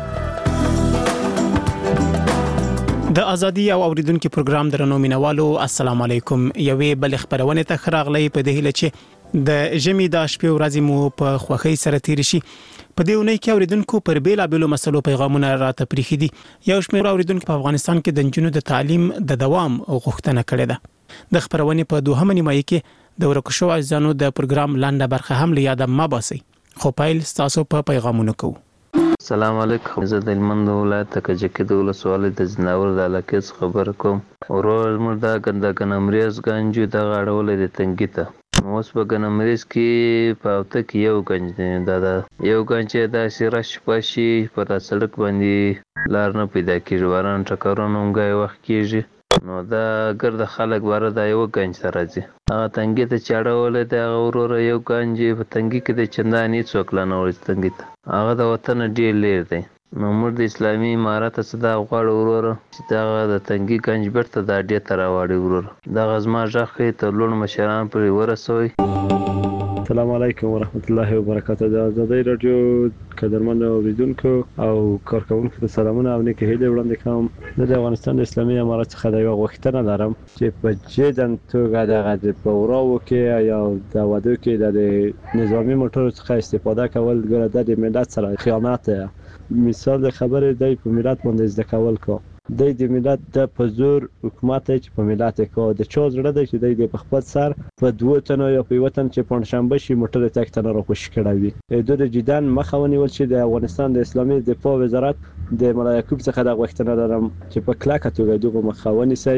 د ازادي او اوریدونکو پروګرام درنو مینوالو السلام علیکم. یوې بل خبرونه ته خراغلی په دې هله چې د ژمي د شپې ورځې مو په خوښۍ سره تیر شي. په دې ونې کې اوریدونکو پر بیلابېلو مسلو پیغامونه راته پریخي دي. یو شمېر اوریدونکو په افغانستان کې د نجونو د تعلیم د دوام غوښتنه کړې ده. د خبرونې په دوهمه نیمایي کې د ورکو شو عزیزانو د پروګرام لاندې برخه هم لیاده ما باسي، خو پایل تاسو په پیغامونو کوو. السلام علیکم. زه د هلمند ولایت کجکي د ولسوالۍ د ځناور د علاقې څخه خبر کوم. ورور زموږ دا ګنمریز گنجو د غاړولې د تنګي ته اوس په ګنمریز کې په اوته کې یو گنج دی. دا یو گنج د سیرش پاشي پر سړک باندې لار نه پیدا کیږي، وران ټکرونه هم غي وخت کیږي. نو دا ګرد خلک واره دا یو گنج ته راځي. هغه تنګي ته چاړولې د ورور یو گنج په تنګي کې د چنداني څوک لانه ورته تنګي ته هغه د وطن ډیر لیر دی. نو موږ د اسلامي امارات صدا غواړو ورور چې دا د تنګي گنج برته د اډې تر واړی ورور دا غزما ځخه ته لون مشران پر ورسوي. السلام علیکم ورحمت الله وبرکاته. د آزادۍ رادیو قدرمن اوریدونکو او کارکونکو ته سلامونه او نیکه هیله وړاندې کوم. د افغانستان د اسلامي امارات څخه د یو غوښتنه لرم چې په جدن توګه د پوراو کې یا د وادو کې د نظامی موټر څخه استفاده کول ګره د ملت سره خیانت دی. مثال د خبرې د په ملت باندې ځکه کول کو د ملت د پزور حکومت چې په ملت کو د چا زړه دی چې د خپل سر په دوه تنو یا په وطن چې پنځشنبه شي موټر تک تنه را خوش کړوي. د جدان مخاوني ول چې د افغانستان د اسلامي دفاع وزارت د مولا یعقوب څخه د غوښتنه لرم چې په کلاکه توګه دغه مخاوني سي.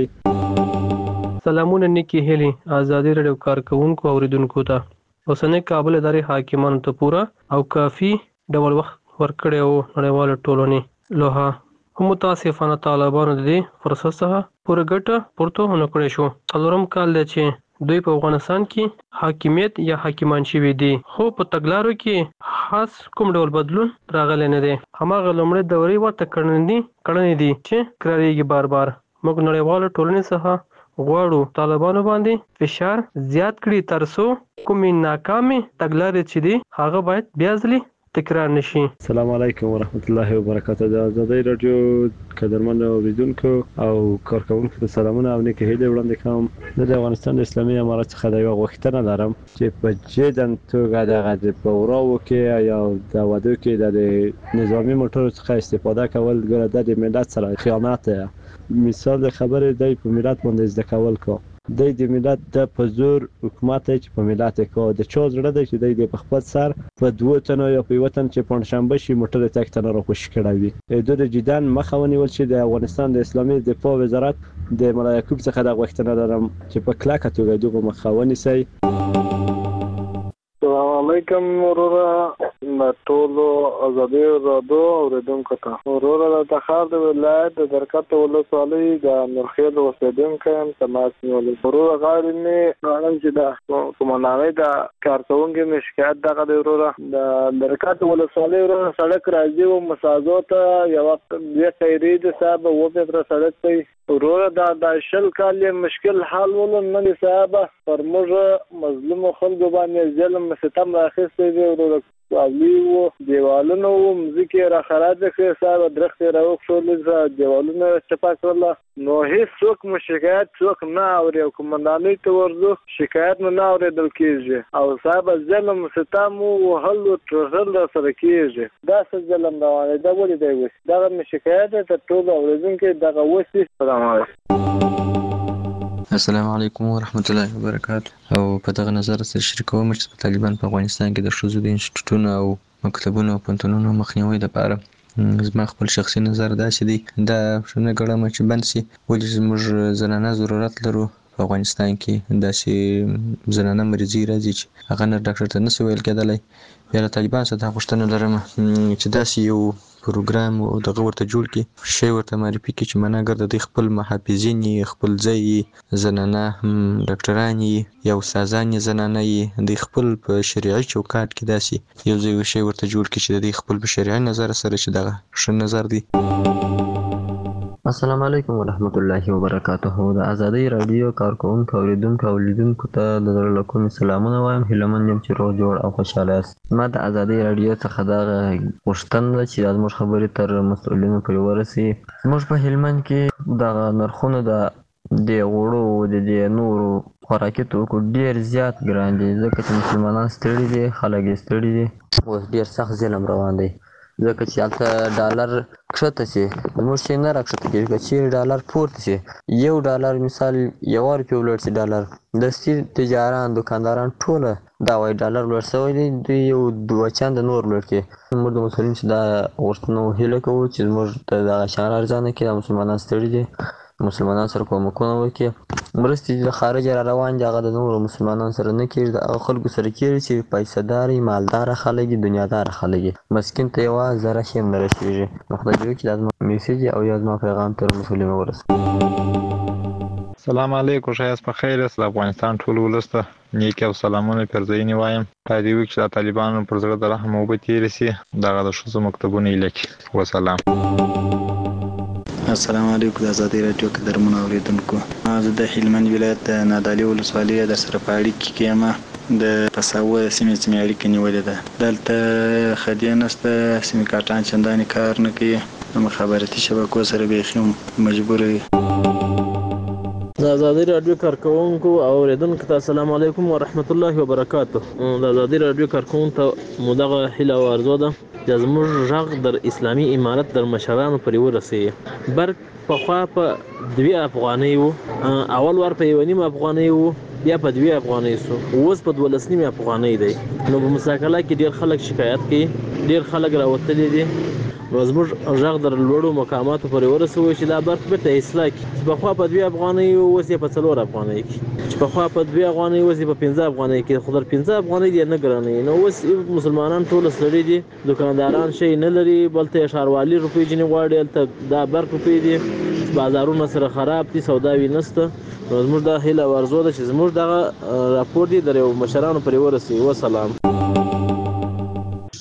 سلامونه نیکی هلي آزادي رادیو کارکونکو اوریدونکو ته اوسنۍ کابل ادارې حاکمانو ته پورا او کافي ډول وخت ورکړی او نړیواله ټولنې لوها هم متاسفانه طالبانو د دې فرصت څخه پوره ګټه پورته ونه کړی شو. څلورم کال دی چې دوی په افغانستان کې حاکمیت یا حاکمان شوي دي، خو په تګلارو کې خاص کوم ډول بدلون راغلی نه دی. هماغه لومړی دورې ورته کړنې دي چې تکراریږي بار بار. موږ نړیواله ټولنې څخه غواړو طالبانو باندې فشار زیات کړي ترڅو کومې ناکامې تګلارې چې دي هغه باید بیا ځلې تکرار نشي. السلام علیکم ورحمت الله وبرکاته. د آزادۍ رادیو قدرمن اوریدونکو او کارکونکو ته سلامونه او نیکه هیلې وړاندې کوم. د افغانستان د اسلامي امارت څخه د یو غوښتنه لرم چې په جدن توګه د پوراو کې یا د وادو کې د نظامی موټرو څخه استفاده کول ګره د ملت سره خیانت ده. مثال خبره دی په ملت باندې زده کول کو د ملت د پزور حکومت چې په ملت کو د چا زړه دی چې د خپل سر په دوه تنو یا په وطن چې پنځشنبه شي موټر تک تنه را خوش کړوي. د جدان مخاوني ول چې د افغانستان د اسلامي دفاع وزارت د مولا یعقوب څخه د غوښتنه لرم چې په کلاکه توګه دغه مخاوني سي. السلام علیکم وروره ټولو آزادۍ رادیو اوریدونکو ته. وروره د تخار د ولایت د درکته ولسوالۍ د نورخیل اوسیدونکی یم تماس نیولی. وروره غواړم غواړم چې د قومندانۍ د کارکوونکي مې شکایت دغه دی. وروره د درکته ولسوالۍ وروره سړک راځي و مساځو ته یوه قیرې د صاحب 7 متره سړک دی. وروره دا 20 کال مشکل حل ولو نه دی صاحب. پر موږ مظلوم خلکو باندې ظلم ستم راخسته دی. وروره والی و دیوالونه و مزیکې را خراج کړې صاحب. درختې راوښولې دیوالونه چپا کړل. نو هیڅ څوک مو شکایت څوک نه اوري او قومندانۍ ته ورځو شکایت مو نه اورېدل کېږي او صاحب ظلم ستم وهل او ټرل سره کېږي. دا څه ظلم روان دی؟ دا ولې دی وس دغه مې شکایت ته ټول اورېدونکي دغه وسي. السلام علیکم. السلام علیکم ورحمت الله وبرکاته. او په دغه نظر سره شریکوم چې طالبان په افغانستان کې د ښځو د انسټیټوټونو او مکتبونو او پوهنتونونو مخنیوي لپاره زما خپل شخصي نظر داسې دی دا شنه ګړم چې بند شي. ولې موږ زنانه ضرورت لرو په افغانستان کې داسې زنانه مریضي راځي چې هغه نه ډاکټر ته نشي ویل کېدلی. بیا له طالبان څخه غوښتنه لرم چې داسې یو پروګرام او دغه ورته جوړ کړي شی ورته معرفي کړي چې مناګر د خپل محافظین خپل ځای زنانه ډاکټران یا استادان زنانه د خپل په شریعي چوکاټ کې داسې یو ځای شی ورته جوړ کړي چې د خپل په شریعي نظر سره چې دغه ښه نظر دی. السلام علیکم ورحمت الله وبرکاته. د آزادۍ رادیو کارکونکو اوریدونکو او لیدونکو ته د زړه له کومې سلامونه وایم. هیله یم چې روغ جوړ او خوشحاله یاست. ما د آزادۍ رادیو څخه دغه غوښتنه ده چې زموږ خبرې تر مسؤلینو پورې ورسي. زموږ په هلمند کې دغه نرخونه د غوړو د نورو خوراکي توکو ډېر زیات ګران دي ځکه چې مسلمانان ستړي دي، خلک یې ستړي دي. اوس ډېر سخت ظلم روان دی ځکه چې هلته ډالر کښته شي زموږ شی نه راکښته کېږي. که چیرې ډالر پورته شي $1 مثال 1 روپۍ ولوړ شي ډالر دستي تجاران دکانداران ټوله دا وایي ډالر لوړ شوی دی دوی یو 2 چنده نور لوړ کړي. موږ د مسلمین چې دا غوښتنه هیله کوو چې زموږ ته دغه شیان ارزانه کړي. دا مسلمانان ستړي دي، مسلمانان سره کومکونه وکړي. مرستې د خارج را روان دي هغه د نورو مسلمانانو سره نه کېږي، د هغه خلکو سره کېږي چې پیسه دار مالداره خلک دي، دنیاداره خلک دي. مسکین ته یوه ذره شی هم نه رسېږي. نو خدای دې وکړي دا زما میسیج او یا زما پیغام تر مسؤلینو ورسوي. سلام علیکم. ښایست په خیر یاست. د افغانستان ټول ولس ته نیکې او سلامونه پیرزوینې وایم. خدای دې وکړي چې د طالبانو پر زړه د رحم اوبه تېرې شي، دغه د ښځو مکتبونه یې لکي. وسلام. السلام علیکم. د آزادۍ رادیو قدرمنو اوریدونکو، زه د هلمند ولایت د نادعلي ولسوالۍ در سره په اړیکه کې یم. د پساوه سیمې اړیکه نیولې ده. دلته خدۍ نشته، سیمې کارټان چندانې کار نه کوي، مخابراتي شبکو سره بیخي مجبور وي. د آزادۍ رادیو کارکوونکو او اوریدونکو ته السلام علیکم ورحمت الله وبرکاته. د آزادۍ رادیو کارکوونکو ته مو دغه هیله او آرزو ده چې زموږ غږ در اسلامي امارت در مشرانو پورې ورسېږي. برق پخوا په 2 افغانۍ و، اول وار په 1.5 افغانۍ و، بیا په 2 افغانۍ سو، اوس په 12.5 افغانۍ دی. نو په مساکله کې ډېر خلک شکایت کوي، ډېر خلک راوتلي دي. نو زموږ غږ در لوړو مقاماتو پورې ورسوي چې دا برق بېرته اصلاح کړي چې پخوا په 2 افغانۍ و اوس یې په 4 افغانۍ کې، چې پخوا په 2 افغانۍ اوس یې په 15 افغانۍ کې. خو در 15 افغانۍ دې نه ګرانوي. نو اوس مسلمانان ټول ستړي دي، دکانداران شی نه لري، بل ته ښاروالي روپۍ ځینې غواړي، هلته دا برق روپۍ دي، بازارونه سره خراب دي، سوداوي نشته. نو زموږ دا هیله او ارزو ده چې زموږ دغه راپور دې در یو مشرانو پورې ورسوي. وسلام.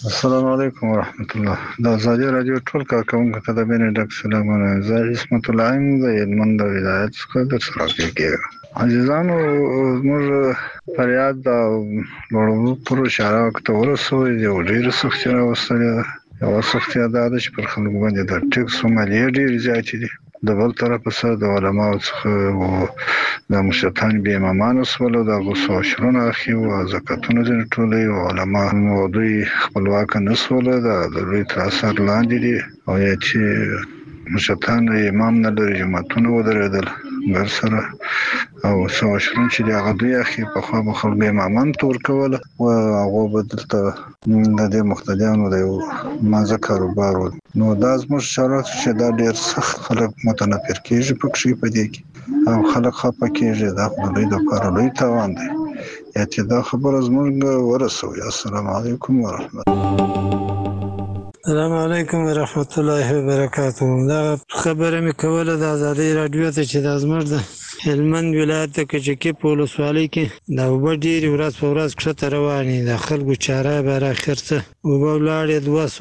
السلام علیکم ورحمت الله. د ازادي رادیو ټول کارکونکو ته د بینه ډک سلامونه. زه عصمت الله یم د هلمند ولایت څخه د سراکې کېږم. عزیزانو موږ فریاد د لوړو پر اشاره وکړه ورسوي یو ډیر سختي راوستله. یو سختي ده چې پر خلکو باندې د ټیکس مالیه ډیر زیات دي. د بل طرف سره د علماو څخه او د مشتان به امامانو سره د غوسو شرونه اخی او زکاتونه د ټولې علما موضوع خپلواک نسوله د لوی تاثیر لاندې دي او چې مشتان امام نه لري جماعتونه ودرېدل غیر سره او سواشرون چې د غدوی اخی په خو خلک امامان تور کول او هغه بدلته د دې مقتدیانو د مازه کاروبار نو دا زموږ شرط چې دا ډیر سخت خلک متنفر کیږي په کې په دې کې او خلک خپه کیږي دا د لپاره لوی تاوان دی. چې دا خبره زموږ ورسوي. السلام علیکم ورحمت الله. السلام علیکم ورحمت الله وبرکاته. دا خبره مې کوله د ازادي رادیو ته چې د زموږ د هلمند ولایت د کچکی په ولسوالۍ کې د اوبه ډېرې ورځ په ورځ کښته روانې د خلکو چاره به راخر څه اوبه ولاړې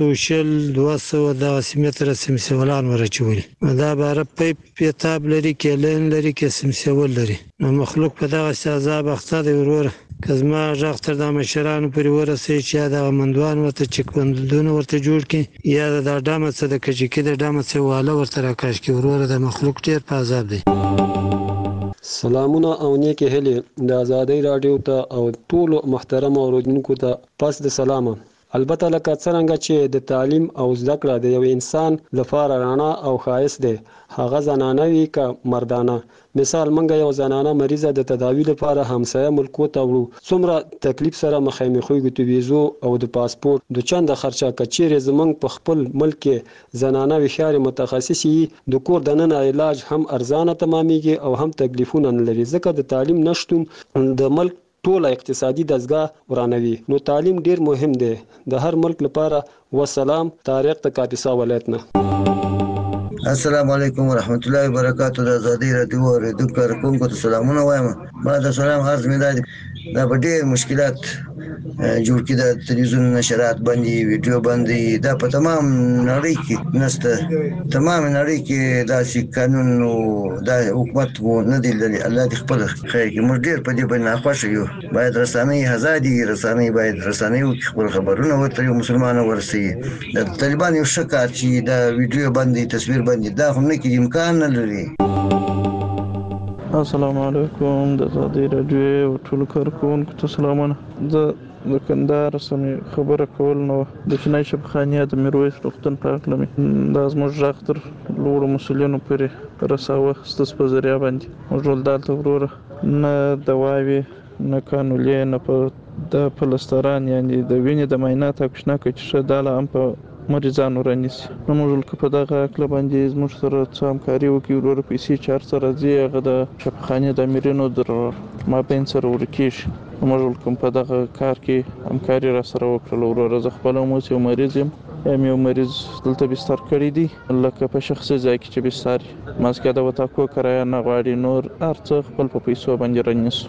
200 داسې متره سمسولان ورچولي. دا باره پیپ پیتاب لري کیلین لري کې سمسول لري. نو مخلوق په دغسې عذاب اخته دی وروره. که زما غږ تر دا مشرانو پورې ورسوي چې یا دغه مندوان ورته چک بندونه ورته جوړ کړي یا د ډامه څه د کجکي د ډامه څه واله ورته راکاږ کړي. وروره د مخلوق ډېر په عذاب دی. سلامونه او نیکې هیلې د ازادۍ راډیو ته او ټولو محترم اوریدونکو ته پس د سلامه. البته لکه څرنګه چې د تعلیم او زده کړه د یو انسان لپاره رڼا او ښایست دی هغه زنانه وي که مردانه. مثال منګه یو زنانه مریضه د تداوی لپاره همسایه ملکو ته وړو څومره تکلیف سره مخامخېږو د ویزو او د پاسپورت د چنده خرچه کچېرې زمنګ په خپل ملک کې زنانه وښیاري متخصصي د کور دننه علاج هم ارزانه تمامېږي او هم تکلیفونه نه لري ځکه د تعلیم نشتون د ملک ټول اقتصادي دزګاه ورانوي. نو تعلیم ډیر مهم دی د هر ملک لپاره. والسلام. طارق د کاپیسا ولایت نه. السلام علیکم ورحمت الله وبرکاته. د ازادي رادیو اوریدونکو کارکونکو ته سلامونه وایم. ما د سلام عرض مې دا په ډېر مشکلات جوړ کړي. د تلویزیون نشرات باندې ویډیو باندې دا په تمام نړۍ کې نشته. تمام نړۍ کې داسې قانون او دا حکومت نه دی لري. الله دې خپل خیر کې. موږ ډېر په دې باندې ناخوښه یو. باید رسنۍ آزادي رسنۍ باید رسنۍ خپل خبرونه ورته یو مسلمان ورسي. د طالبان یو شکایت چې دا ویډیو باندې تصویر باندې دا هم نه کې امکان نه لري. السلام علیکم د ازادي رادیو او ټولو کارکونکو ته سلامونه. زه د کندهار سمې خبره کول نو د چینای شبخانیه د میرویس روغتون په اړه مې دا زموږ غږ تر لوړو مسؤلینو پورې رساوه ستاسو په ذریعه باندې. موږ ټول دلته وروره نه دواوې نه کانولې نه په د پلستران یعنې د وینې د معاینات اکشنه کوي چې دا لا هم په مریضانو رانیسي. نو موږ په دغه عقله باندې زموږ سره څه همکاري وکړي وروره پیسې چې هر څه راځي هغه د شفاخانې د امیرینو در مابین سره ورکېږي. موږ په دغه کار کې همکاري را سره وکړله وروره. زه خپله هم اوس یو مریض یم. یو مریض دلته بستر کړی دی لکه په شخصي ځای کې چې بستر ماسکه د وتاکو کرایه نه غواړي نور هر څه خپل په پیسو باندې رانیسو.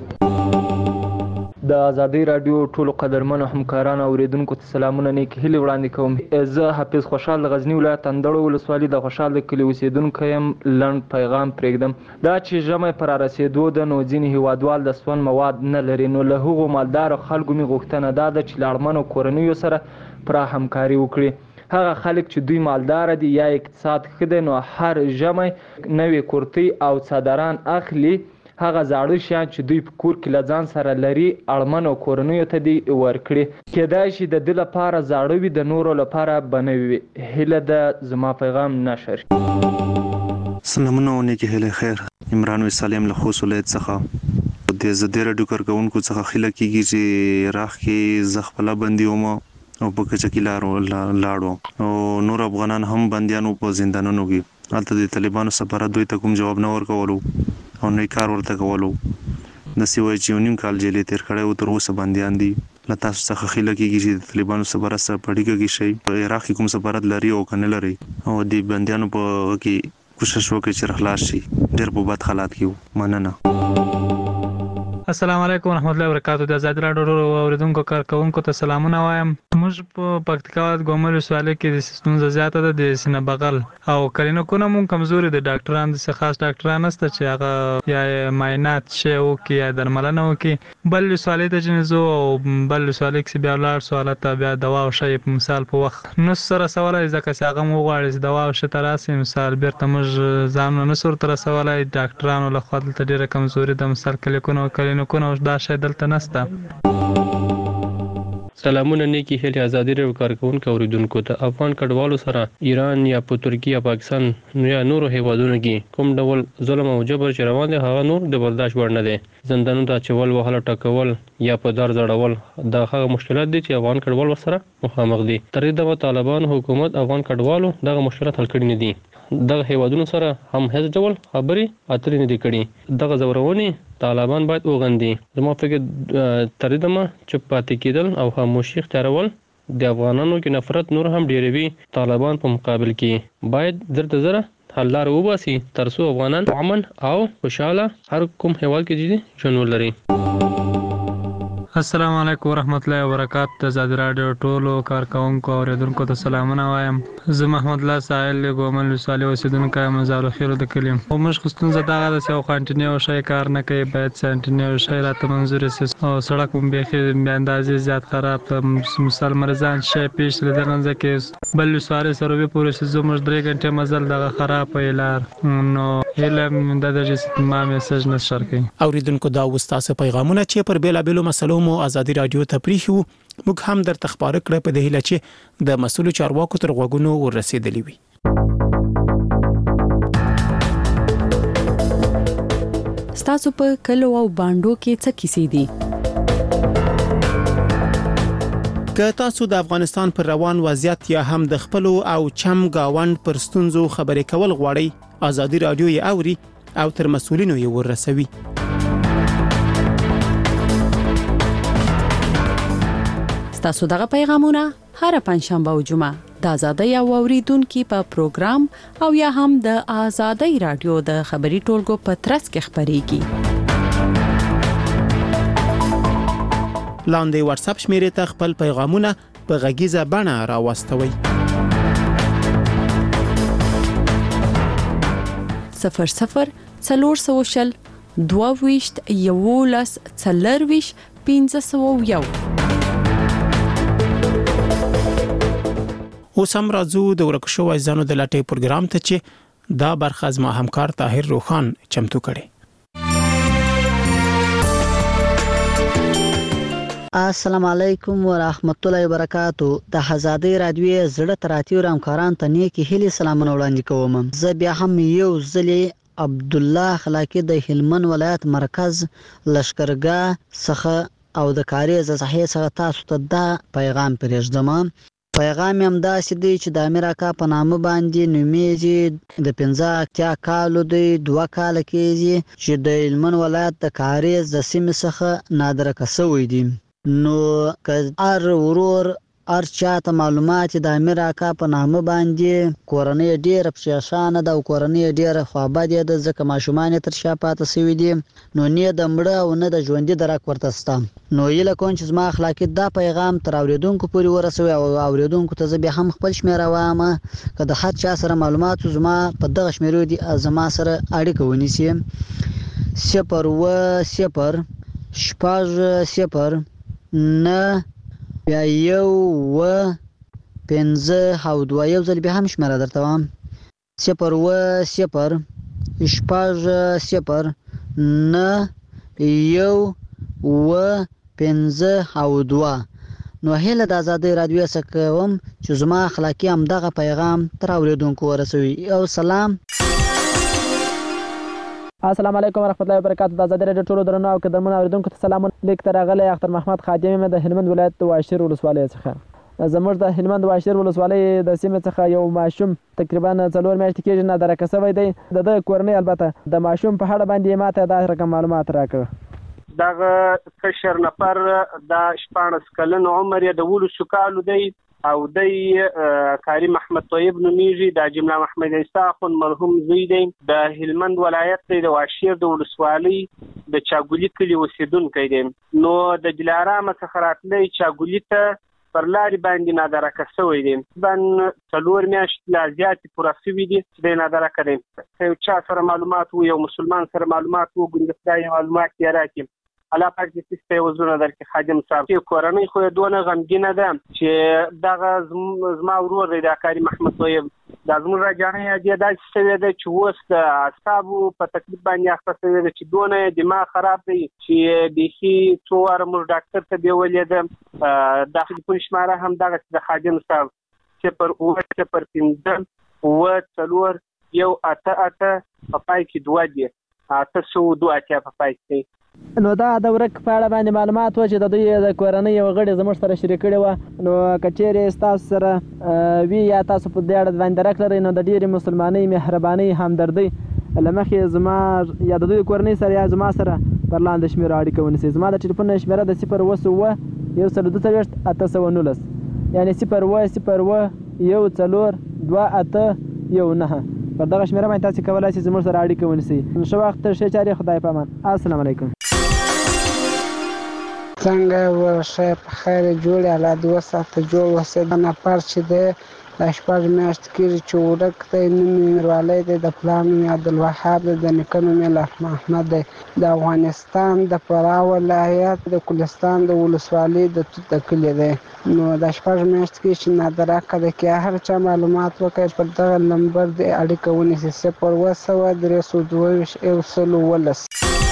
د ازادي رادیو ټولو قدرمنو همکارانو اوریدونکو ته سلامونه نیکې هیلې وړاندې کوم. زه حافظ خوشحال د غزنی ولایت اندړو ولسوالۍ د خوشحال د کلي اوسیدونکی یم. لنډ پیغام پرېږدم. دا چې ژمی پر رسېدو ده نو ځینې هیوادوال د سون مواد نه لري. نو له هغو مالدارو خلکو مې غوښتنه دا ده چې له اړمنو کورنیو سره پوره همکاري وکړي. هغه خلک چې دوی مالدار دي یا اقتصاد ښه دی نو هر ژمی نوې کورتۍ او څادران اخلي. هغه زاړه شیان چې دوی په کور کې له ځان سره لري اړمنو کورنیو ته دې ورکړي. کېدای شي د ده لپاره زاړه وي د نورو لپاره به نوي وي. هیله ده زما پیغام نشر. سلامونه او نیکې هیلې خیر. عمران وسالم له خوست ولایت څخه د ازادي رادیو کارکونکو څخه خیله کېږي چې راخ کې زه خپله بندي وم او په کچکي لاړو او نور افغانان هم بندیانو په زندانونو کې. هلته د طالبانو سفارت دوی ته کوم جواب نه ورکولو او نه کار ورته کولو. داسې وایي چې 1.5 کال جیلې تېر کړی او تر اوسه بندیان دي. له تاسو څخه خیله کېږي چې د طالبانو سفارت سره په اړیکه کې شئ. په عراق کې کوم سفارت لري او که نه لري او د بندیانو په کې کوشش وکړئ چې خلاص شي. ډېر په بد حالات کې وو. مننه. السلام علیکم ورحمۃ اللہ وبرکاتہ. د آزاد راډیو اوریدونکو کارکونکو ته سلامونه وایم. موږ په پکتیکا ګومل ولسوالۍ کې د ستونزه زیاته ده د سینه بغل او کلینیکونه مون کمزوري دي. ډاکټران د خاص ډاکټران نشته چې هغه یا معاینات شي او کې یا درملنه وکي. بل ولسوالۍ ته چې زو او بل ولسوالۍ کې بیا ولر سوالات بیا دوا او شی په مثال په وخت نو سره سوالای ځکه چې هغه مو غواړي دوا او شی تراسي مثال بیرته موږ ځان نه سر تر سوالای ډاکټرانو له خوا دلته ډیره کمزوري د مثال کلینیکونه دا شی دلته نشته. سلامونه نیکی هلي ازادي راډیو کارکونکو اوریدونکو ته افغان کډوالو سره ایران یا په ترکیه یا پاکستان یا نورو هیوادونو کې کوم ډول ظلم او جبر چې روان دي هغه نور د برداشت وړ نه دي. زندانونو ته چول وهله ټکول یا په دار ځړول دا هغه مشکلات دي چې افغان کډوال سره مخامخ دي. تر دې د طالبان حکومت افغان کډوالو دغه مشکلات حل کړي نه دي. دغه هیوادونو سره هم هیڅ ډول خبري اترې نه دي کړي. دغه زورونی طالبان باید وغندي. زما فکر تر دې ما چې پاتې کېدل او خاموشي اختیارول د افغانانو کې نفرت نور هم ډیروي. طالبان په مقابل کې باید درته زره حل لار وباسي ترڅو افغانان امن او خوشاله هر کوم هیواد کې ژوند ولري. السلام علیکم ورحمۃ اللہ وبرکاتہ. د آزاد راډیو ټولو کارکونکو اوریدونکو ته سلامونه وایم. زه محمد الله ساحل ګومل ولسوالۍ اوسیدونکی یم. مزار خیر د کلیم او موږ خستون زداغه د سیو کانټینیو شای کار نه کوي. باید سنټینیو شای راته منظور سي او سړک هم به اندازې زیات خراب ته مثال مرزان شای پیش لدغه ځکه بل ولسوالۍ سره به پوره سي زموږ 3 غنټه مزل دغه خراب ویلار نو هله د دې ما میسج نشر کوي. اوریدونکو دا وستاسو پیغامونه چې پر بیلابلو مسلو مو آزادي رادیو ته پریښو موږ هم درته خبره کړې په دې هیله چې د مسؤل چارواکو تر غوږونو ورسېدلی وي. ستاسو په کلو او باندو کې څه کیسې دي؟ که تاسو د افغانستان پر روان وضعیت یا هم د خپل او چم گاوند پر ستونزو خبرې کول غواړئ آزادي رادیو یې اوري او تر مسؤلینو یې ورسوي. تاسو دغه پیغامونه هر پنځشنبه او جمعه د آزادۍ او اوریدونکو په پروګرام او یا هم د آزادۍ رادیو د خبري ټولګو په ترڅ کې خبريږي. لاندې واتس اپ شمیرې ته خپل پیغامونه په غږیزه بڼه راوستوي. 00 400 22 11 40 1501. اوس هم راځو د ورکشو وایزانو د لټې پروګرام ته چې دا برخه زما همکار طاهر روخان چمتو کړي. السلام علیکم ورحمت الله وبرکاتو. د آزادۍ رادیو زړه تراتیو همکاران ته نیکی هلي سلامونه وړاندې کوم. زه بیا هم یو ځلې عبد الله خلاقی د هلمند ولایت مرکز لشکرګاه څخه او د کاریز صحیح څخه تاسو ته دا پیغام پرېږدم. پیغام هم داسې دی چې د امریکا په نامه باندې نومیږي. د 15 کالو دی 2 کال کېږي چې د هلمند ولایت د کاریز د سیمې څخه نادره کسوي دي. نو که ار ورور ار چاته معلومات د امریکا په نامه باندې کورنۍ ډیره پښیښانه ده او کورنۍ ډیره خوابدي ده ځکه ماشومان تر شا پاتې شوي دي. نو نه د مړه او نه د ژوندۍ درک ورته ستا. نو یله کوم چې زما اخلاقی دا پیغام تر اوریدونکو پورې ورسوي او اوریدونکو ته زه بیا هم خپل شمیره وایم که د هر چا سره معلومات زما په دغه شمیرو دي زما سره اړیکه ونیسي. 0 0 نه بیا یو و 15 او 2 یو ځل بیا هم شمیره درته وایم 0 0 0 نه یو و 15 او 2. نو هله د آزادۍ رادیو څخه کوم چې زما اخلاقی هم دغه پیغام تر اوریدونکو ورسوي. او سلام. السلام علیکم ورحمت الله وبرکاتہ. د آزادۍ رادیو ټولو درنو او قدرمنو اوریدونکو ته سلامونه. لیک تر غلې اختر محمد خادم د هلمند ولایت واشیر ولسوالۍ څخه. زموږ د هلمند واشیر ولسوالۍ د سیمې څخه یو ماشوم تقریبا 4 میاشتې کېږي نه درک شوی دی. د کورنۍ البته د ماشوم په اړه باندې ماته دا رقم معلومات راکړه. دغه کشر نفر د 14 کلن عمر یې د 12 کالو دی او د کاری محمد طیب نومیږي د جمله محمد عیسی خون مرحوم زوی دی د هلمند ولایت د واشیر د ولسوالۍ د چاګولی کلی اوسیدونکی دی نو د دلارام څخه راتلی چاګولی ته پر لارې باندې نادرکه شوی دی باندې 4 میاشتې لا زیاتې پوره شوي دي چې دی نادرکه دی یو چا سره معلومات و یو مسلمان سره معلومات و ګوندې خدای معلومات یې راکړي الله پاک دې سپه وزونه درکې خادم صاحب چې کورنۍ خو دونه غمګینه ده چې دغه زما ورور دی د کاری محمد طیب د زموږ راجانې دې داسې شوی ده چې اوس د اعصابو په تکلیف باندې اخته شوی ده چې دونه دماغ خراب دی چې بیخي څو واره موږ ډاکټر ته بیولې ده داخلي پولیس شماره هم دغه د خادم صاحب 0 4 یو 8 په پای کې 2 دي 802 اتیا په پای کې نو دا د ورک په اړه باندې معلومات و چې د دوی د کورنۍ یو غړي زموږ سره شریک کړي و نو کچېرې تاسو سره وی یا تاسو په دې اړه باندې درک لرئ نو د ډېرې مسلمانۍ مهرباني همدردي لمخې زما یا د دوی کورنۍ سره یا زما سره پر لاندې شمیره اړیکه ونیسئ زما د ټلیفون شمیره د 0 122 یعنی 0 1 پر دغه شمیره باندې تاسو کولای شئ زموږ سره اړیکه ونیسئ نو ښه وخت ښه چارې خدای پامان السلام علیکم څنګه ورشه په خیر جوړ الله دې وساته جوړ وسه د نفر چې د شپږ میاشتې کېږي چې ورک دی نوم یې میروالی دی د پلار نوم یې عبدالوهاب دی د نیکه نوم یې لطف محمد دی د افغانستان د فراه ولایت د کلستان د ولسوالۍ د توت د کلي دی نو د شپږ میاشتې کېږي چې نادرکه دی که هر چا معلومات وکړي پر دغه نمبر د اړیکه ونیسي 0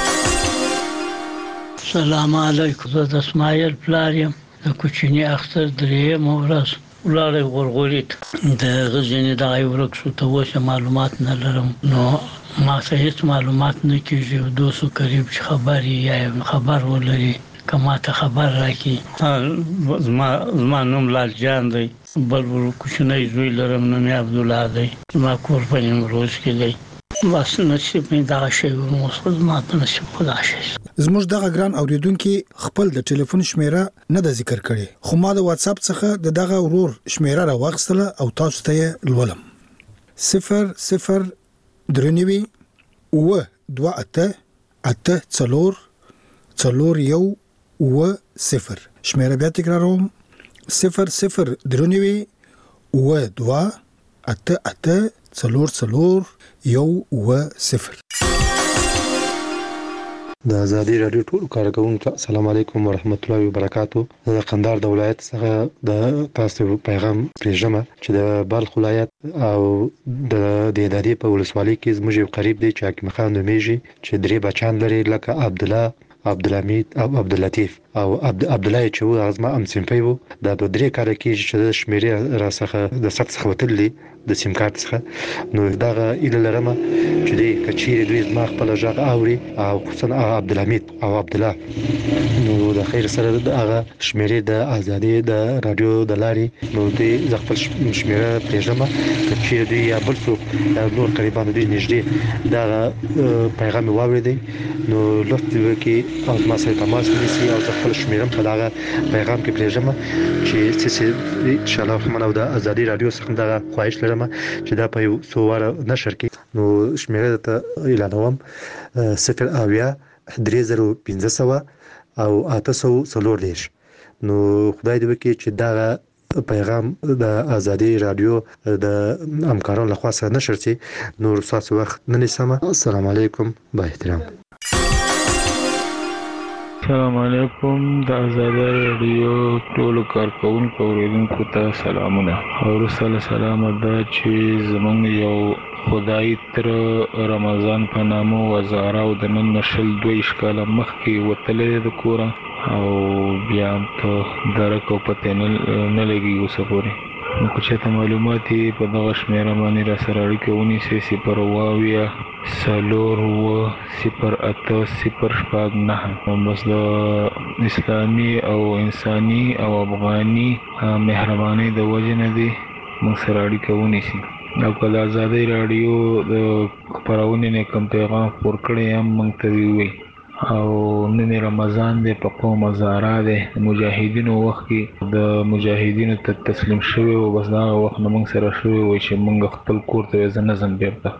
السلام علیکم زه د اسماعیل پلار یم د کوچني اختر درېیمه ورځ ولاړی غورغوري ته د غزني دغه ورک شو ته اوس معلومات نه لرم نو ما څه هیڅ معلومات نه کېږي دوستو قریب چې خبر یا خبر ولري که ما ته خبر راکړي زما نوم لال جان دی بل کوچنی زوی لرم نوم یې عبدالله دی زما کور په نیمروز کې دی بس نصیب مې دغه شی ورموسخه زما په نصیب خدا شي زموږ دغه ګران اوریدونکو خپل د ټلیفون شمیره نه د ذکر کړي خو ما د واتس اپ څخه دغه ورور شمیره راوغستله او تاسو ته لولم 0 درنوي و 2 0 شمیره بیا تکراروم 0 درنوي و 2 0 د ازادي رادیو ټول کارکونکو السلام علیکم ورحمت الله وبرکاتو د قندهار د ولایت څخه د تاسو پیغام پریژمه چې د بلخ ولایت او د دیدادي په ولسوالۍ کې زموږ قریب دی چې حکیم خان نومیږي چې درې بچان لري لکه عبدالله عبدالحمید او عبداللطیف او عبدالله چې و ازما ام سیمپي وو د درې کار کې چې د شمیرې را څخه د سخت څخه وتلې د سیم کارت څخه نو دغه اله لرمه چې دی کچېری دوی زما خپل ژغ اوري او خصوصا عبدالحمید او عبدالله نو د خیر سره دغه شمیرې د ازادي د رادیو د لارې نو د خپل شمیره پېژنم کچېری دوی یا بل څوک نور قریبان دوی نږدې دغه پیغام واوریدي نو لوستل کې او ما سره تماس ونیسي او خپل شمیرم په دغه پیغام کې پېژنم چې ان شاء الله رحمان او د ازادي رادیو څخه دغه خواهش لرم چې دا په یو څو واره نشر کې نو شمیره ته اعلانوم 0 او 840 نو خدای دې وکړي چې دا پیغام د ازادي رادیو د همکارانو لخوا سره نشر شي نو تاسو وخت نه نیسم السلام علیکم با احترام السلام علیکم د ازادي رادیو ټول کارکونکو اوریدونکو ته سلامونه او رسول سلام دا چې زمونږ یو خدای تر رمضان په نامو وزاره او د نن نشل 2 کاله مخکې وتلې د کور او بیا ته درکو پته نه لګي اوسه پورې نو که چېرته معلومات یې په دغه شمیره باندې را سره اړیکه ونیسئ 0 بس د اسلامي او انساني او افغاني مهرباني د وجې نه دی موږ سره اړیکه ونیسي او که د ازادۍ راډیو د خپرونې نه کوم پیغام خپور کړی هم موږ ته ووایي او نن رمضان دی په قوم زارا دی مجاهدینو وخت کې د مجاهدینو ته تسلیم شوی او بس دا وخت نه موږ سره شوی و چې موږ خپل کور ته ځنه بیرته.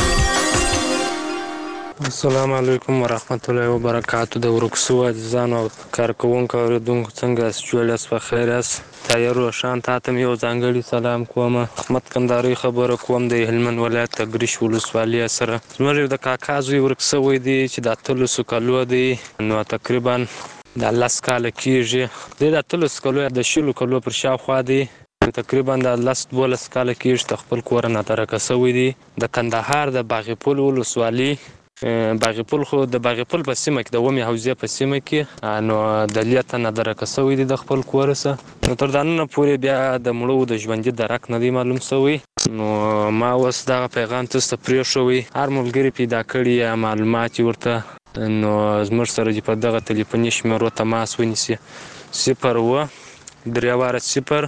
السلام علیکم ورحمت الله وبرکاتو. د ورکسو عزیزانو او کارکوونکو اوریدونکو څنګه یاست؟ جوړ یاست؟ په خیر یاست؟ طاهر روشان تاته مې یو ځانګړی سلام کوم. احمد کندهاري خبره کوم د هلمند ولایت تګریش ولسوالۍ سره. زموږ یو د کاکا زوی ورک سوی دی چې د 13 کالو دی، نو تقریبا د 10 کاله کېږي. د 13 کالو د 20 کالو پر شاوخوا دی، تقریبا د 10-12 کاله کېږي د خپل کور نه ترکه سوی دی. د کندهار د باغپل ولسوالۍ باغپل خو د باغپل په سیمه کې د ومې حوزې په سیمه کې نو د لیته نه درکه سوی دی د خپل کور سره. نو تر دا نن پورې بیا د مړو د ژوندي درک نه دی معلوم سوی. نو ما اوس دغه پیغام تاسو ته پرېښوی، هر ملګري پیدا کړي یا معلومات ورته، نو زموږ سره دې په دغه تلیفوني شمیرو تماس ونیسي 0 3 0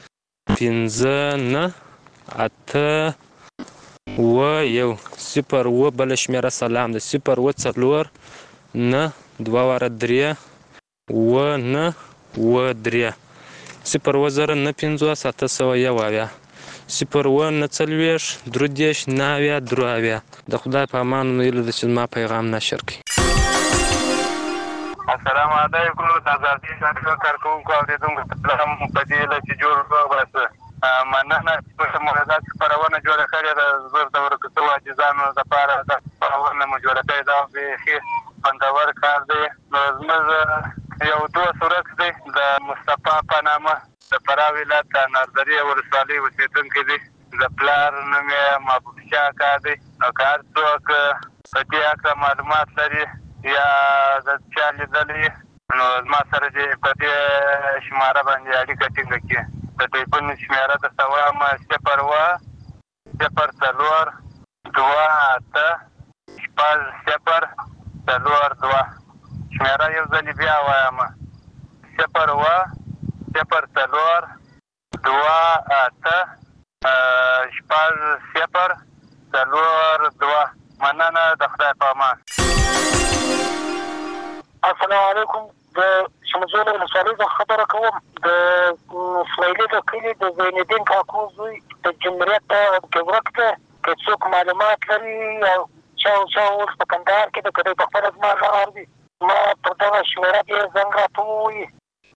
5 9 8 1 0 بل شمیره سلام د 0 4 9 2 3 9 3 0 0 9 5 7 1 0 9 40 30 9 3. د خدای په امان ویل د چې ما پیغام نشر کړي. السلام علیکم. د آزادۍ رادیو کارکوونکو اوریدونکو ته هم په دې له چې جوړ وباسه مننه چې مولدات خپرونه جوړه کړې ده. زه د ورکسو عاجزانو لپاره د خپرونه مو جوړه کړې ده، بیخي خوندور کار دی. نو زموږ یو دوست ورک دی د مصطفی په نامه د فراه ولایت د نردرې ولسوالۍ اوسېدونکی دی. د پلار نوم یې محبوب شاه اکا دی. نو که هر څوک په دې هکله معلومات لري یا د چا لیدلی نو زما سره دې په دې شماره باندې اړیکه ټینګه کړي. د ټلیفون شمیره درته وایم 0 0 4 2 8 0 4 2. شمیره یو ځلې بیا وایم 0 0 4 2 8 0 4 2. مننه، د خدای په امان. السلام علیکم. د شمزول ولسوالۍ څخه خبره کوم. د اسماعیلي د کلي د زینالدین کاکو زوی د جمهوریت کې ورک دی. که څوک معلومات لري او چا اوس په کندهار کې د که دی په خپله زما غږ اوري، ما پر دغه شمېره دې زنګ راته ووایي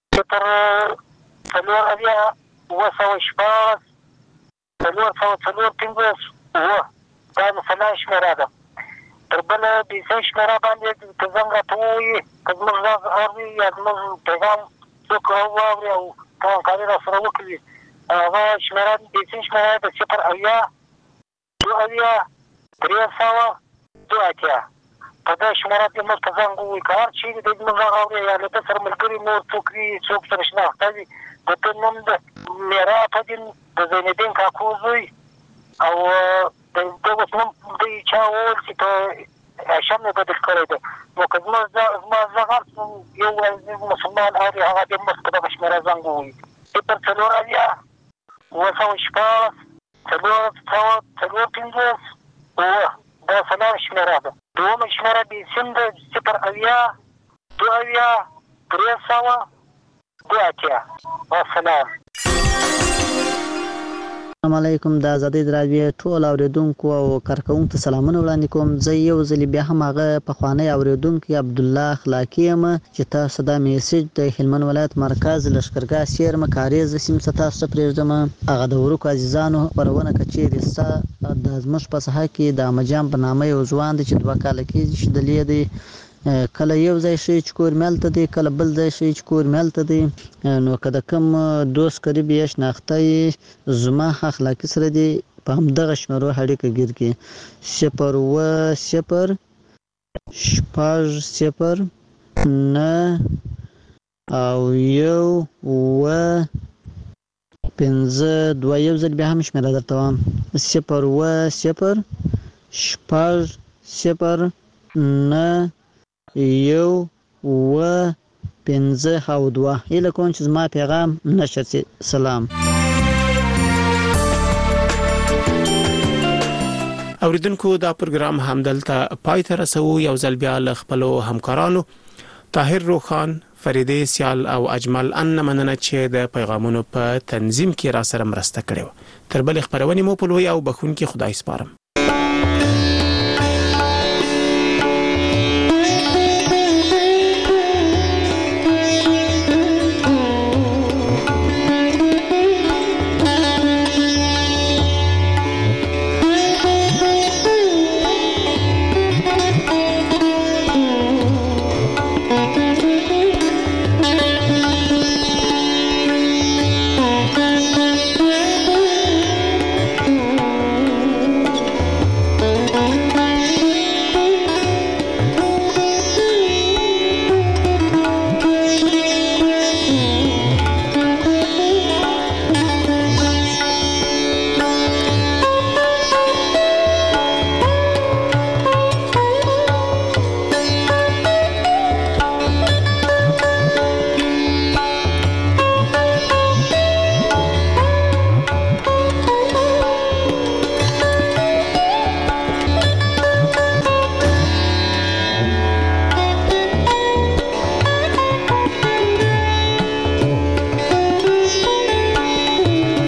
0 4 4 5 دا د فلان شمېره ده. تر بله بیسۍ شمېره باندې که زنګ راته ووایي، که زموږ غږ اوري یا زموږ پیغام څوک واوري او که همکاري راسره وکړي، هغه شمېره بیسۍ شمېره د 0 2 3 2 په دې شمېره کې موږ ته زنګ ووایي. که هر چیرې د زموږ غږ اوري یا له ده سره ملګري نور څوک وي، څوک سره شناخته وي، د ده نوم د میرا فدین د زینالدین کاکو زوی او د اوس نوم دوی چا وویل چې په هاشم یې بدل کړی دی. نو که زما زغ هر څوک یو عزیز مسلمان اوري، هغه دې موږ په دغه شمېره زنګ ووایي 0 4 4 دا فلان شمېره ده. دومه شمېره بیسیم ده 0 2 3 2. والسلام. السلام علیکم. د آزادۍ رادیو ټول اوریدونکو او کارکوونکو ته سلامونه وړاندې کوم. زه یو ځلې بیا هم هغه پخوانی اوریدونکی عبدالله اخلاقي یم چې تاسو دا میسج د هلمند ولایت مرکز لښکرګاه سیرمه کاریز سیمې څخه تاسو ته پرېږدم. هغه د ورکو عزیزانو خپرونه که چیرې ستا د زموږ په ساحه کې د احمدجان په نامه یو ځوان دی چې 2 کاله کېږي چې دلې دی، کله یو ځای شي چې کور ملته دی، کله بل ځای شي چې کور ملته دی. نو که د کوم دوست قریب یې شناخته یې زما اخلاقي سره دی په همدغه شمېرو اړیکه ګیر کړي 0 0 6 0 9 او 1 5 2. یو ځل بیا هم شمېره درته وایم 0 0 6 0 9 1 5 او 2. هیله کوم چې زما پیغام نشر شي. سلام. اوریدونکو دا پروګرام همدلته پای ته رسو. یو ځل بیا له خپلو همکارانو طاهر روخان، فریدې سیال او اجمل ان مننه چې د پیغامونو په تنظیم کې را سره مرسته کړې. تر بل خبرونه مو په لوی او بخون کې خدای سپارم.